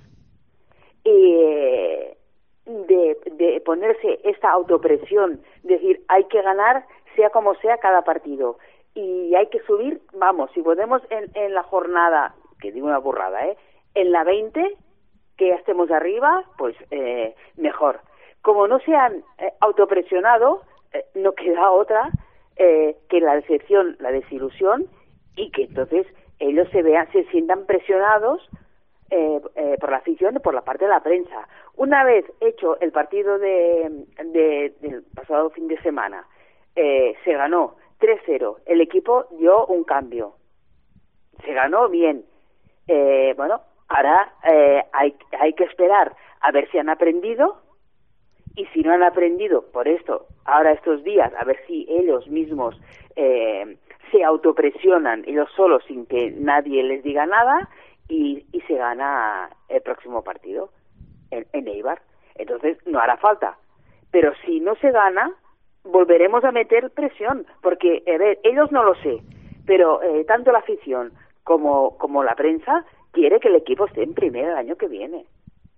de ponerse esta autopresión, decir, hay que ganar sea como sea cada partido y hay que subir, vamos, si podemos en la jornada, que digo una burrada, en la 20, que ya estemos arriba, pues mejor. Como no se han autopresionado, no queda otra que la decepción, la desilusión, y que entonces ellos se sientan presionados por la afición y por la parte de la prensa. Una vez hecho el partido del pasado fin de semana, se ganó 3-0, el equipo dio un cambio, se ganó bien. Bueno, ahora hay que esperar a ver si han aprendido, y si no han aprendido por esto, ahora estos días, a ver si ellos mismos se autopresionan ellos solos sin que nadie les diga nada, y se gana el próximo partido en Eibar. Entonces no hará falta, pero si no se gana volveremos a meter presión, porque a ver, ellos no lo sé, pero tanto la afición como la prensa quiere que el equipo esté en primera el año que viene,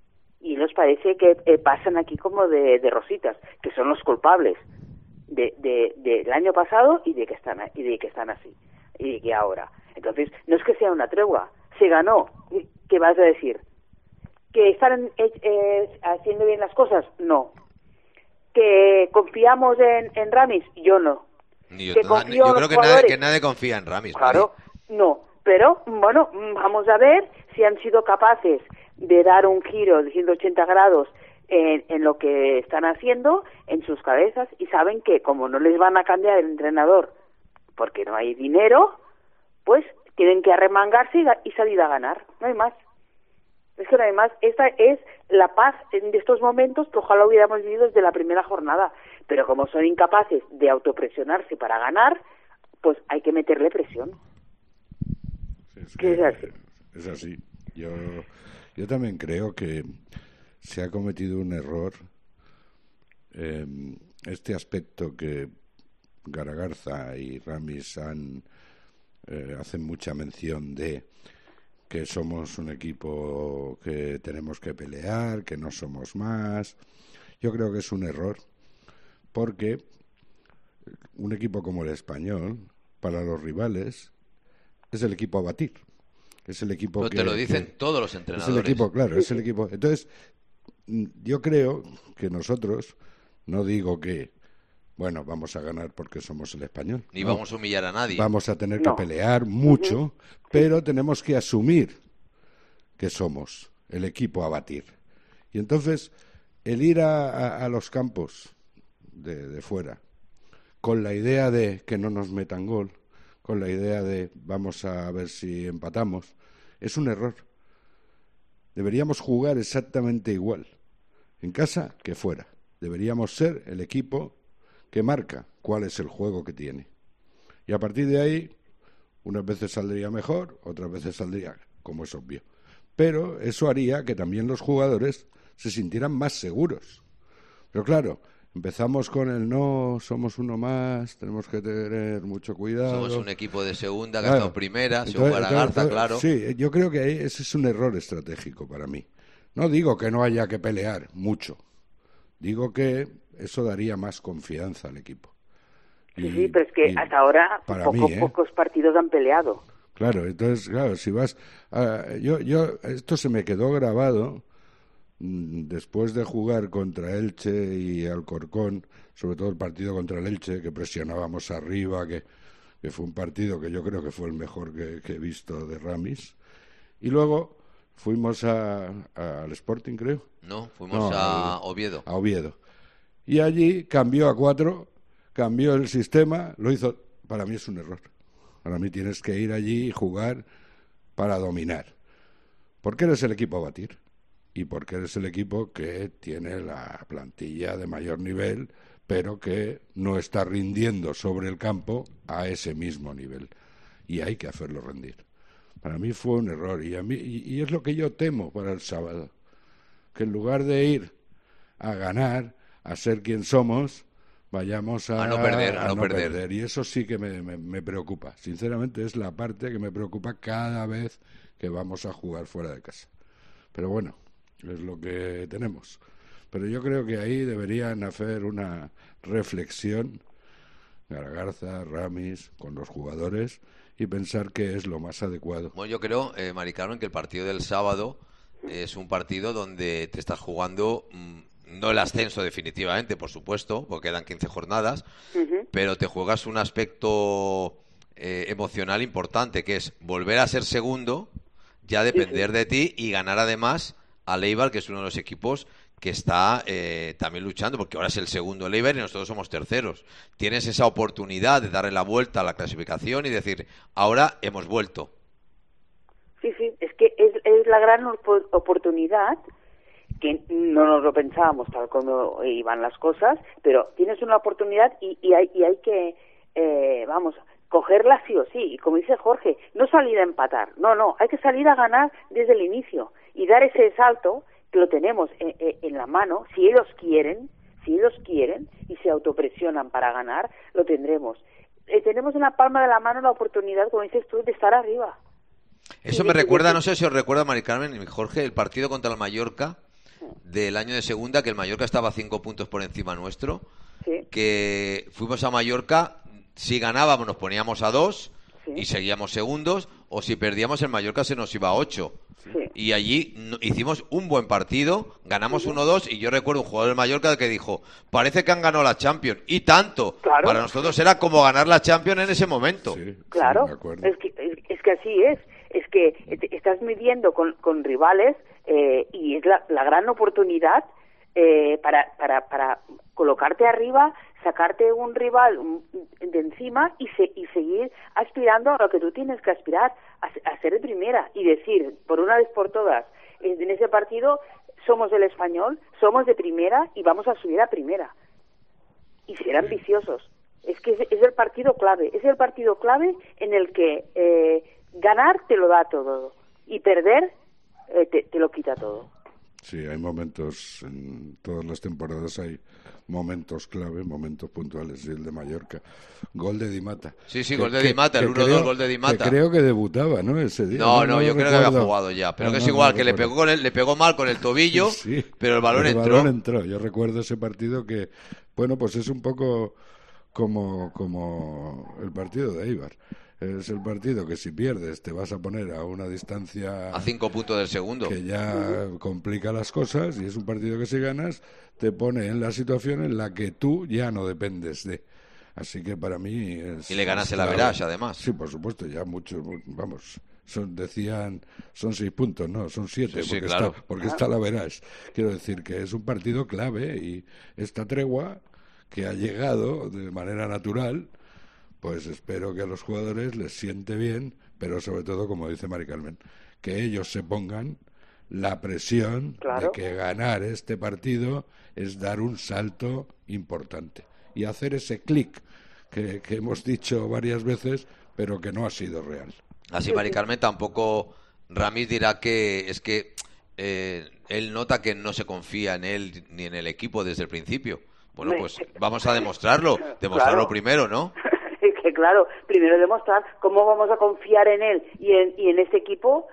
y nos parece que pasan aquí como de rositas, que son los culpables del año pasado y de que están así y de que ahora. Entonces, no es que sea una tregua, se ganó. ¿Qué vas a decir? ¿Que están haciendo bien las cosas? No. ¿Que confiamos en Ramis? Yo no. Yo creo que nadie confía en Ramis. Claro, no. Pero, bueno, vamos a ver si han sido capaces de dar un giro de 180 grados en lo que están haciendo, en sus cabezas, y saben que como no les van a cambiar el entrenador porque no hay dinero, pues tienen que arremangarse y salir a ganar. No hay más. Es que no hay más. Esta es la paz de estos momentos que ojalá hubiéramos vivido desde la primera jornada. Pero como son incapaces de autopresionarse para ganar, pues hay que meterle presión. Es así. Yo también creo que se ha cometido un error. Este aspecto que Garagarza y Ramis hacen mucha mención de que somos un equipo que tenemos que pelear, que no somos más. Yo creo que es un error, porque un equipo como el Español, para los rivales, es el equipo a batir. Es el equipo pero te lo dicen todos los entrenadores. Es el equipo, claro, es el equipo. Entonces, yo creo que nosotros, no digo que, bueno, vamos a ganar porque somos el Español. Ni vamos a humillar a nadie. Vamos a tener que pelear mucho, pero tenemos que asumir que somos el equipo a batir. Y entonces, el ir a los campos de fuera, con la idea de que no nos metan gol, con la idea de vamos a ver si empatamos, es un error. Deberíamos jugar exactamente igual, en casa que fuera. Deberíamos ser el equipo que marca cuál es el juego que tiene. Y a partir de ahí, unas veces saldría mejor, otras veces saldría, como es obvio. Pero eso haría que también los jugadores se sintieran más seguros. Pero claro, empezamos con el no, somos uno más, tenemos que tener mucho cuidado. Somos un equipo de segunda, que ha estado primera, según Garagarza, claro. Sí, yo creo que ahí ese es un error estratégico para mí. No digo que no haya que pelear mucho, digo que eso daría más confianza al equipo. Sí, pero es que hasta ahora pocos partidos han peleado. Claro, entonces, claro, si vas... esto se me quedó grabado después de jugar contra Elche y Alcorcón, sobre todo el partido contra el Elche, que presionábamos arriba, que fue un partido que yo creo que fue el mejor que he visto de Ramis. Y luego fuimos al Sporting, creo. No, fuimos a Oviedo. A Oviedo. Y allí cambió a 4, cambió el sistema, lo hizo... Para mí es un error. Para mí tienes que ir allí y jugar para dominar. Porque eres el equipo a batir. Y porque eres el equipo que tiene la plantilla de mayor nivel, pero que no está rindiendo sobre el campo a ese mismo nivel. Y hay que hacerlo rendir. Para mí fue un error. Y es lo que yo temo para el sábado. Que en lugar de ir a ganar, a ser quien somos, vayamos a no perder. Y eso sí que me preocupa. Sinceramente es la parte que me preocupa cada vez que vamos a jugar fuera de casa. Pero bueno, es lo que tenemos. Pero yo creo que ahí deberían hacer una reflexión, Garagarza, Ramis, con los jugadores, y pensar qué es lo más adecuado. Bueno, yo creo, Mari Carmen, que el partido del sábado es un partido donde te estás jugando... no el ascenso definitivamente, por supuesto, porque quedan 15 jornadas, pero te juegas un aspecto emocional importante, que es volver a ser segundo, ya depender de ti y ganar además al Eibar, que es uno de los equipos que está también luchando, porque ahora es el segundo el Eibar y nosotros somos terceros. Tienes esa oportunidad de darle la vuelta a la clasificación y decir, ahora hemos vuelto. Sí, es que es la gran oportunidad, que no nos lo pensábamos tal como iban las cosas, pero tienes una oportunidad y hay que, cogerla sí o sí. Y como dice Jorge, no salir a empatar, no, hay que salir a ganar desde el inicio y dar ese salto que lo tenemos en la mano. Si ellos quieren y se autopresionan para ganar, lo tendremos. Tenemos en la palma de la mano la oportunidad, como dices tú, de estar arriba. Eso me recuerda, no sé si os recuerda, Mari Carmen y Jorge, el partido contra el Mallorca, del año de segunda, que el Mallorca estaba 5 puntos por encima nuestro, Sí. que fuimos a Mallorca, si ganábamos nos poníamos a 2 Sí. y seguíamos segundos, o si perdíamos el Mallorca se nos iba a 8. Sí. Y allí hicimos un buen partido, ganamos 1-2, y yo recuerdo un jugador del Mallorca que dijo, parece que han ganado la Champions, y tanto. Claro. Para nosotros era como ganar la Champions en ese momento. Sí, Claro, sí, de acuerdo. es que así es. Es que estás midiendo con rivales y es la gran oportunidad para colocarte arriba, sacarte un rival de encima y seguir aspirando a lo que tú tienes que aspirar, a ser de primera y decir, por una vez por todas, en ese partido somos del Español, somos de primera y vamos a subir a primera. Y ser ambiciosos. Es que es el partido clave, en el que ganar te lo da todo y perder te lo quita todo. Sí, hay momentos, en todas las temporadas hay momentos clave, momentos puntuales, y el de Mallorca. Gol de Di Mata. Sí, gol de Di Mata, el 1-2, gol de Di Mata. Que creo que debutaba, ¿no? Ese día. No, yo creo que había jugado ya, pero que es igual, que recuerdo. le pegó mal con el tobillo, Sí, pero el balón entró. Yo recuerdo ese partido que, bueno, pues es un poco como el partido de Eibar. Es el partido que si pierdes te vas a poner a una distancia A 5 puntos del segundo. que ya complica las cosas, y es un partido que si ganas te pone en la situación en la que tú ya no dependes de. Así que para mí es... Y le ganas el clave. average, además. Sí, por supuesto, ya muchos, vamos, son 6 puntos, no, son 7, Sí, porque, claro. porque está el average. Quiero decir que es un partido clave, y esta tregua que ha llegado de manera natural, pues espero que a los jugadores les siente bien, pero sobre todo, como dice Mari Carmen, que ellos se pongan la presión Claro. de que ganar este partido es dar un salto importante y hacer ese clic que hemos dicho varias veces, pero que no ha sido real. Así Mari Carmen tampoco, Ramis dirá que es que él nota que no se confía en él ni en el equipo desde el principio. Bueno, pues vamos a demostrarlo Claro. primero, ¿no? Que claro, primero demostrar cómo vamos a confiar en él y en este equipo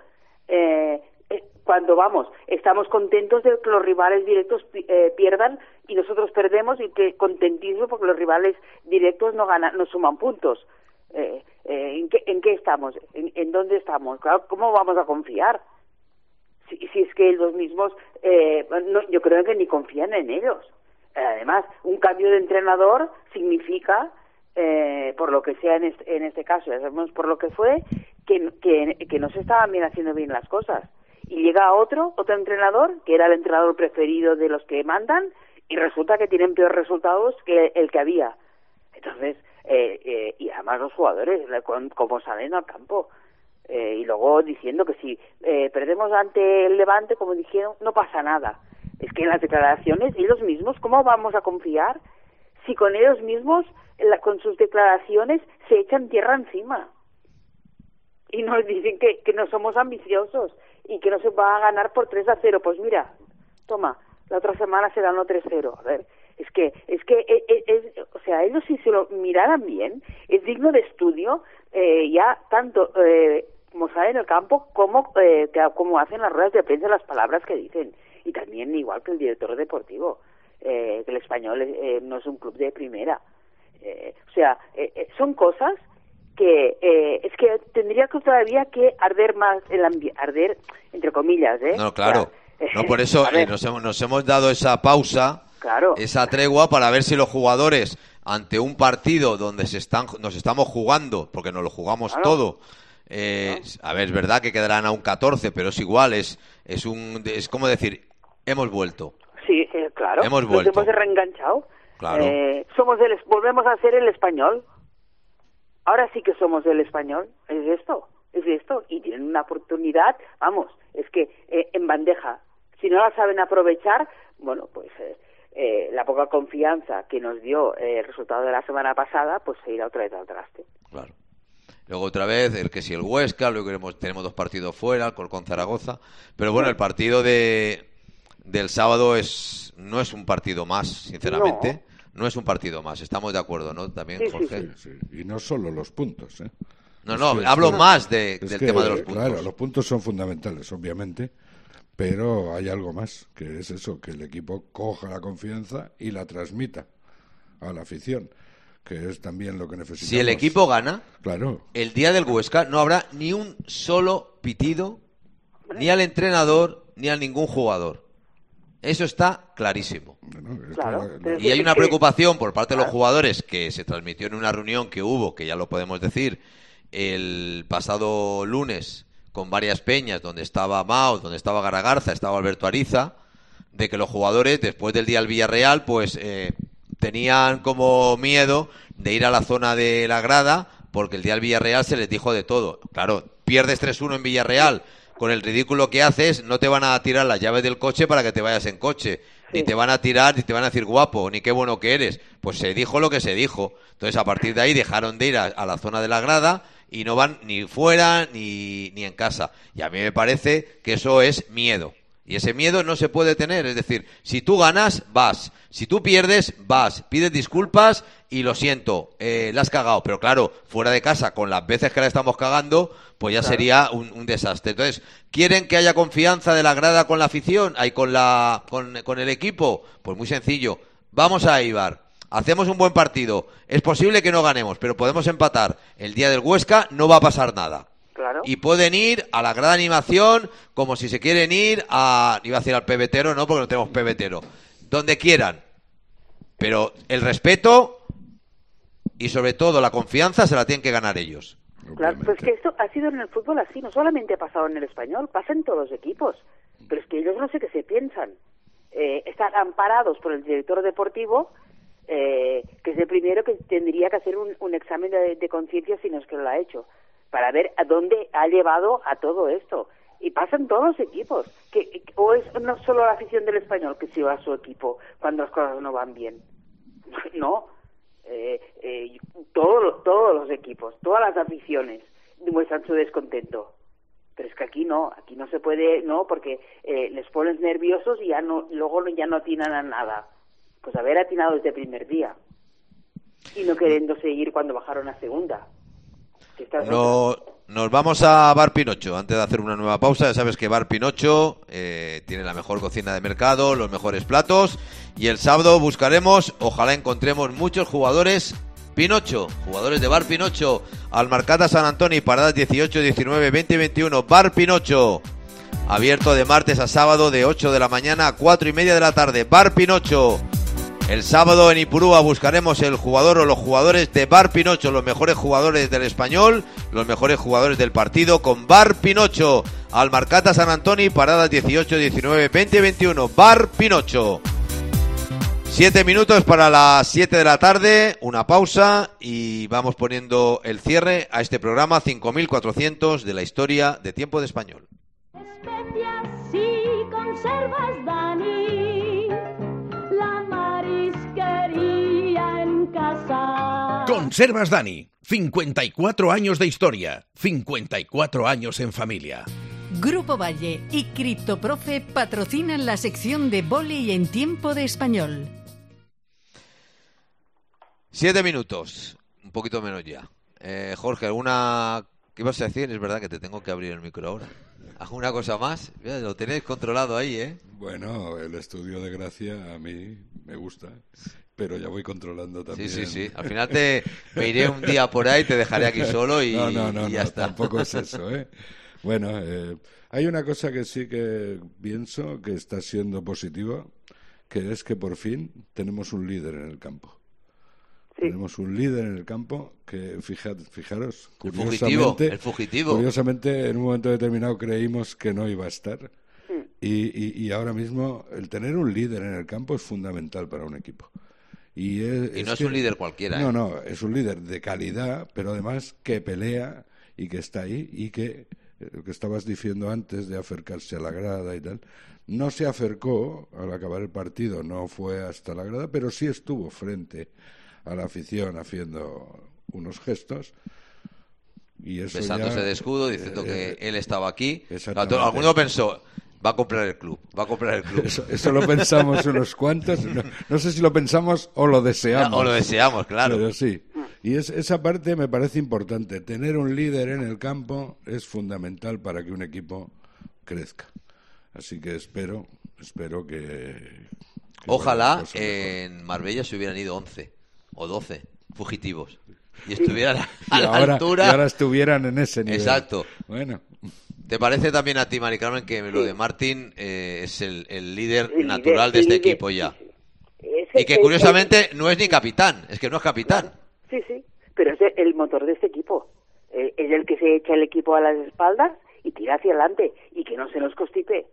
cuando estamos contentos de que los rivales directos pierdan y nosotros perdemos, y que contentísimos porque los rivales directos no suman puntos. ¿En qué estamos? ¿En dónde estamos? Claro, ¿cómo vamos a confiar? Si es que ellos mismos, yo creo que ni confían en ellos. Además, un cambio de entrenador significa, por lo que sea en este caso, ya sabemos por lo que fue, que no se estaban haciendo bien las cosas. Y llega otro entrenador, que era el entrenador preferido de los que mandan, y resulta que tienen peores resultados que el que había. Entonces, y además los jugadores, como salen al campo, y luego diciendo que si perdemos ante el Levante, como dijeron, no pasa nada. Es que en las declaraciones, ellos mismos, ¿cómo vamos a confiar si con ellos mismos, con sus declaraciones, se echan tierra encima? Y nos dicen que no somos ambiciosos y que no se va a ganar por 3-0. Pues mira, toma, la otra semana se ganó 3-0. A ver, o sea, ellos, si se lo miraran bien, es digno de estudio, ya tanto como sale en el campo como hacen las ruedas de prensa, las palabras que dicen. Y también igual que el director deportivo, que el Español no es un club de primera. O sea, son cosas que es que tendría que todavía que arder más arder entre comillas, No, claro. No, por eso nos hemos dado esa pausa, claro, esa tregua, para ver si los jugadores, ante un partido donde nos estamos jugando, porque nos lo jugamos todo, a ver, es verdad que quedarán a un 14, pero es igual, es como decir, hemos vuelto. Sí, claro. Hemos vuelto. Nos hemos reenganchado. Claro. Volvemos a ser el Español. Ahora sí que somos el Español. Es esto. Y tienen una oportunidad, es que en bandeja. Si no la saben aprovechar, bueno, pues la poca confianza que nos dio el resultado de la semana pasada, pues se irá otra vez al traste. Claro. Luego otra vez, si el Huesca, luego tenemos 2 partidos fuera, Alcorcón, Zaragoza. Pero bueno, el partido del sábado no es un partido más, sinceramente. No es un partido más, estamos de acuerdo, ¿no? También, Sí, Jorge. Sí. Y no solo los puntos, ¿eh? No, hablo más del tema de los puntos. Claro, los puntos son fundamentales, obviamente, pero hay algo más, que es eso, que el equipo coja la confianza y la transmita a la afición, que es también lo que necesitamos. Si el equipo gana, claro, el día del Huesca no habrá ni un solo pitido, ni al entrenador, ni a ningún jugador. Eso está clarísimo. Claro, Y hay una preocupación por parte de los jugadores que se transmitió en una reunión que hubo, que ya lo podemos decir, el pasado lunes con varias peñas, donde estaba Mao, donde estaba Garagarza, estaba Alberto Ariza, de que los jugadores, después del día del Villarreal, pues tenían como miedo de ir a la zona de la grada, porque el día del Villarreal se les dijo de todo. Claro, pierdes 3-1 en Villarreal, con el ridículo que haces, no te van a tirar las llaves del coche para que te vayas en coche. Ni te van a tirar, ni te van a decir guapo, ni qué bueno que eres. Pues se dijo lo que se dijo. Entonces, a partir de ahí, dejaron de ir a la zona de la grada y no van ni fuera ni en casa. Y a mí me parece que eso es miedo. Y ese miedo no se puede tener. Es decir, si tú ganas, vas. Si tú pierdes, vas. Pides disculpas y lo siento, la has cagado. Pero claro, fuera de casa, con las veces que la estamos cagando, pues ya sería un desastre. Entonces, ¿quieren que haya confianza de la grada con la afición? Con el equipo? Pues muy sencillo. Vamos a Eibar. Hacemos un buen partido. Es posible que no ganemos, pero podemos empatar. El día del Huesca no va a pasar nada. Claro. Y pueden ir a la gran animación como si se quieren ir iba a decir al pebetero, no, porque no tenemos pebetero, donde quieran, pero el respeto y sobre todo la confianza se la tienen que ganar ellos. Claro, pues que esto ha sido en el fútbol así, no solamente ha pasado en el español, pasa en todos los equipos, pero es que ellos no sé qué se piensan, están amparados por el director deportivo, que es el primero que tendría que hacer un examen de conciencia si no es que lo ha hecho, para ver a dónde ha llevado a todo esto. Y pasan todos los equipos. O es no solo la afición del español que se va a su equipo cuando las cosas no van bien. No. Todos los equipos, todas las aficiones muestran su descontento. Pero es que aquí no se puede, no, porque les pones nerviosos y luego ya no atinan a nada. Pues haber atinado desde el primer día. Y no queriendo seguir cuando bajaron a segunda. Nos vamos a Bar Pinocho antes de hacer una nueva pausa. Ya sabes que Bar Pinocho tiene la mejor cocina de mercado, los mejores platos, y el sábado buscaremos, ojalá encontremos muchos jugadores Pinocho, jugadores de Bar Pinocho. Almarcata San Antonio, paradas 18, 19, 20 y 21. Bar Pinocho, abierto de martes a sábado de 8 de la mañana a 4 y media de la tarde. Bar Pinocho. El sábado en Ipurúa buscaremos el jugador o los jugadores de Bar Pinocho, los mejores jugadores del español, los mejores jugadores del partido con Bar Pinocho. Almarcata San Antonio, paradas 18, 19, 20 y 21. Bar Pinocho. 7 minutos para las 7 de la tarde, una pausa y vamos poniendo el cierre a este programa 5400 de la historia de Tiempo de Español. Especias y conservas, Dani, la marisquería en casa. Conservas Dani, 54 años de historia, 54 años en familia. Grupo Valle y Criptoprofe patrocinan la sección de vóley en Tiempo de Español. 7 minutos, un poquito menos ya. Jorge, ¿alguna... ¿Qué vas a decir? Es verdad que te tengo que abrir el micro ahora. ¿Alguna cosa más? Mira, lo tenéis controlado ahí, ¿eh? Bueno, el estudio de Gracia a mí me gusta, pero ya voy controlando también. Sí. Al final me iré un día por ahí, te dejaré aquí solo y, no, y ya está. Tampoco es eso, ¿eh? Bueno, hay una cosa que sí que pienso que está siendo positiva, que es que por fin tenemos un líder en el campo. Sí. Tenemos un líder en el campo que, fijaros, el fugitivo. Curiosamente, en un momento determinado creímos que no iba a estar. Y ahora mismo el tener un líder en el campo es fundamental para un equipo. Y no es un líder cualquiera. No, es un líder de calidad, pero además que pelea y que está ahí y que, lo que estabas diciendo antes de acercarse a la grada y tal, no se acercó al acabar el partido, no fue hasta la grada, pero sí estuvo frente a la afición haciendo unos gestos y eso besándose ya, de escudo, diciendo que él estaba aquí. Alguno pensó, va a comprar el club. Eso lo pensamos unos cuantos, no sé si lo pensamos o lo deseamos. O lo deseamos, claro. Pero sí. Y esa parte me parece importante. Tener un líder en el campo es fundamental para que un equipo crezca. Así que espero que ojalá en Marbella se hubieran ido 11 o 12 fugitivos y estuvieran a la altura. Y ahora estuvieran en ese nivel. Exacto. Bueno. ¿Te parece también a ti, Mari Carmen, que lo de Martín es el líder natural de este equipo ya? Y que curiosamente no es ni capitán, es que no es capitán. Sí, pero es el motor de este equipo. Es el que se echa el equipo a las espaldas y tira hacia adelante y que no se nos constipe.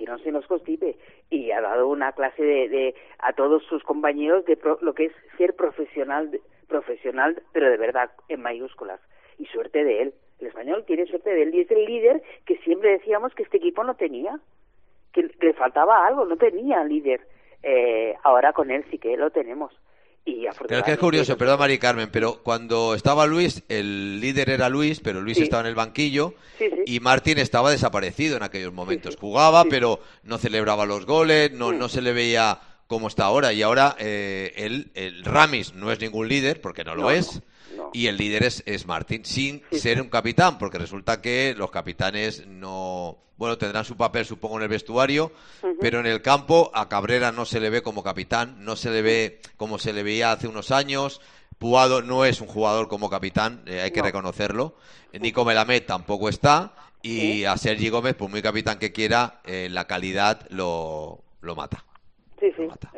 Y ha dado una clase de a todos sus compañeros de lo que es ser profesional, pero de verdad, en mayúsculas. Y suerte de él. El español tiene suerte de él y es el líder que siempre decíamos que este equipo no tenía, que le faltaba algo, no tenía líder. Ahora con él sí que lo tenemos. Y pero es que es curioso, perdón Mari Carmen, pero cuando estaba Luis, el líder era Luis, pero Luis estaba en el banquillo y Martín estaba desaparecido en aquellos momentos. Jugaba, pero no celebraba los goles, no se le veía como está ahora. Y ahora el Ramis no es ningún líder, porque no lo es. Y el líder es Martín, sin ser un capitán, porque resulta que los capitanes tendrán su papel, supongo, en el vestuario, pero en el campo a Cabrera no se le ve como capitán, no se le ve como se le veía hace unos años. Puado no es un jugador como capitán, hay que reconocerlo. Nico Melamed tampoco está, y a Sergi Gómez, por muy capitán que quiera, la calidad lo mata. Sí.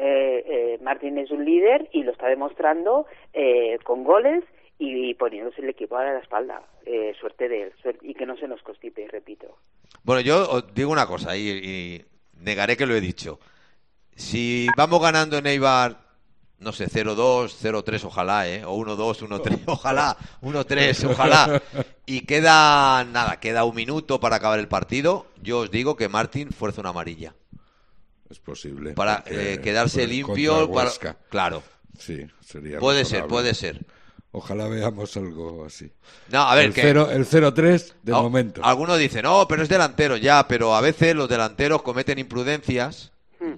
Martín es un líder y lo está demostrando con goles y poniéndose el equipo a la espalda. Suerte de él, y que no se nos constipe, repito. Bueno, yo os digo una cosa y negaré que lo he dicho. Si vamos ganando en Eibar, no sé, 0-2, 0-3, ojalá, o 1-2, 1-3, ojalá, 1-3, ojalá, y queda un minuto para acabar el partido, yo os digo que Martín fuerza una amarilla. Es posible. Para quedarse limpio. Claro. Sí, sería puede ser. Ojalá veamos algo así. No, a ver, el 0-3 de momento. Algunos dicen, no, pero es delantero ya, pero a veces los delanteros cometen imprudencias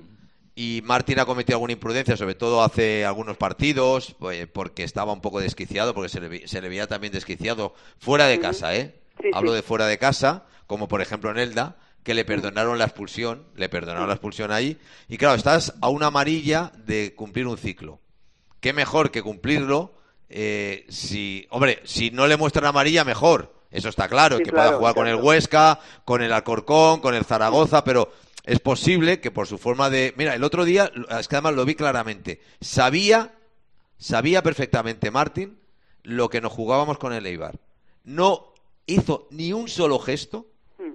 y Martín ha cometido alguna imprudencia, sobre todo hace algunos partidos, porque estaba un poco desquiciado, porque se le veía también desquiciado fuera de casa, Hablo de fuera de casa, como por ejemplo en Elda, que le perdonaron la expulsión ahí, y claro, estás a una amarilla de cumplir un ciclo. Qué mejor que cumplirlo. Si no le muestran amarilla, mejor, eso está claro, que pueda jugar con el Huesca, con el Alcorcón, con el Zaragoza, pero es posible que por su forma de... Mira, el otro día, es que además lo vi claramente, sabía perfectamente Martín lo que nos jugábamos con el Eibar, no hizo ni un solo gesto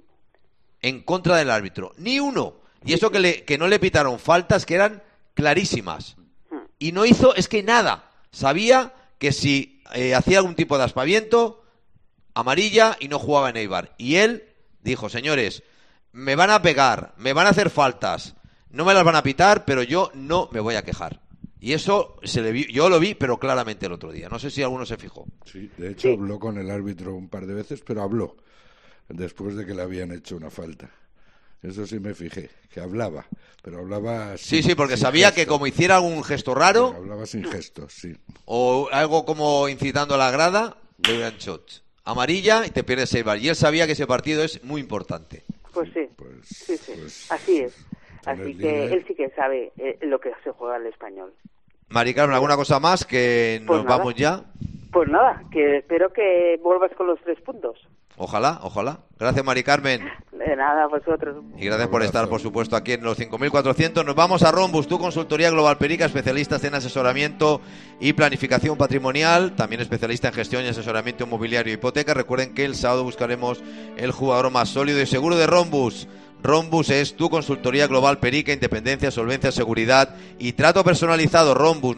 en contra del árbitro, ni uno, y eso que no le pitaron faltas que eran clarísimas, y no hizo, es que nada, sabía que si hacía algún tipo de aspaviento, amarilla, y no jugaba en Eibar. Y él dijo, señores, me van a pegar, me van a hacer faltas, no me las van a pitar, pero yo no me voy a quejar. Y eso yo lo vi, pero claramente el otro día. No sé si alguno se fijó. Sí, de hecho habló con el árbitro un par de veces, pero habló después de que le habían hecho una falta. Eso sí me fijé, que hablaba, pero hablaba... Sí, porque sabía gesto. Que como hiciera algún gesto raro... Hablaba sin gestos, sí. O algo como incitando a la grada, le hubieran shot. Amarilla y te pierdes Eibar. Y él sabía que ese partido es muy importante. Pues sí, pues así es. Así que él sí que sabe lo que se juega el español. Mari Carmen, ¿alguna cosa más? Que pues nos vamos ya. Pues nada, que espero que vuelvas con los 3 puntos. Ojalá. Gracias, Mari Carmen. De nada, vosotros. Y gracias por estar, por supuesto, aquí en los 5400. Nos vamos a Rombus, tu consultoría Global Perica, especialistas en asesoramiento y planificación patrimonial, también especialista en gestión y asesoramiento inmobiliario y hipoteca. Recuerden que el sábado buscaremos el jugador más sólido y seguro de Rombus. Rombus es tu consultoría global Perica, independencia, solvencia, seguridad y trato personalizado. Rombus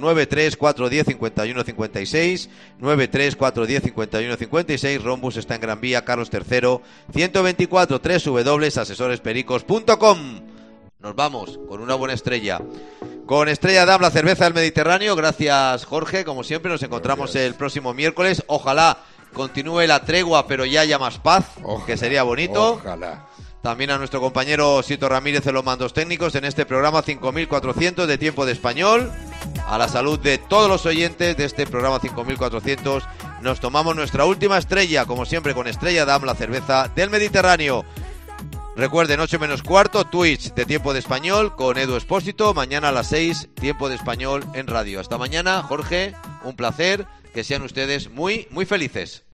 934105156, 934105156. Rombus está en Gran Vía, Carlos III, 124, www.asesorespericos.com. Nos vamos con una buena estrella. Con Estrella Damm, la cerveza del Mediterráneo. Gracias, Jorge. Como siempre, nos encontramos el próximo miércoles. Ojalá continúe la tregua, pero ya haya más paz, que sería bonito. Ojalá. También a nuestro compañero Sito Ramírez en los mandos técnicos en este programa 5400 de Tiempo de Español. A la salud de todos los oyentes de este programa 5400. Nos tomamos nuestra última estrella, como siempre, con Estrella Damm, la cerveza del Mediterráneo. Recuerden, 8 menos cuarto, Twitch de Tiempo de Español con Edu Expósito. Mañana a las 6, Tiempo de Español en radio. Hasta mañana, Jorge, un placer. Que sean ustedes muy, muy felices.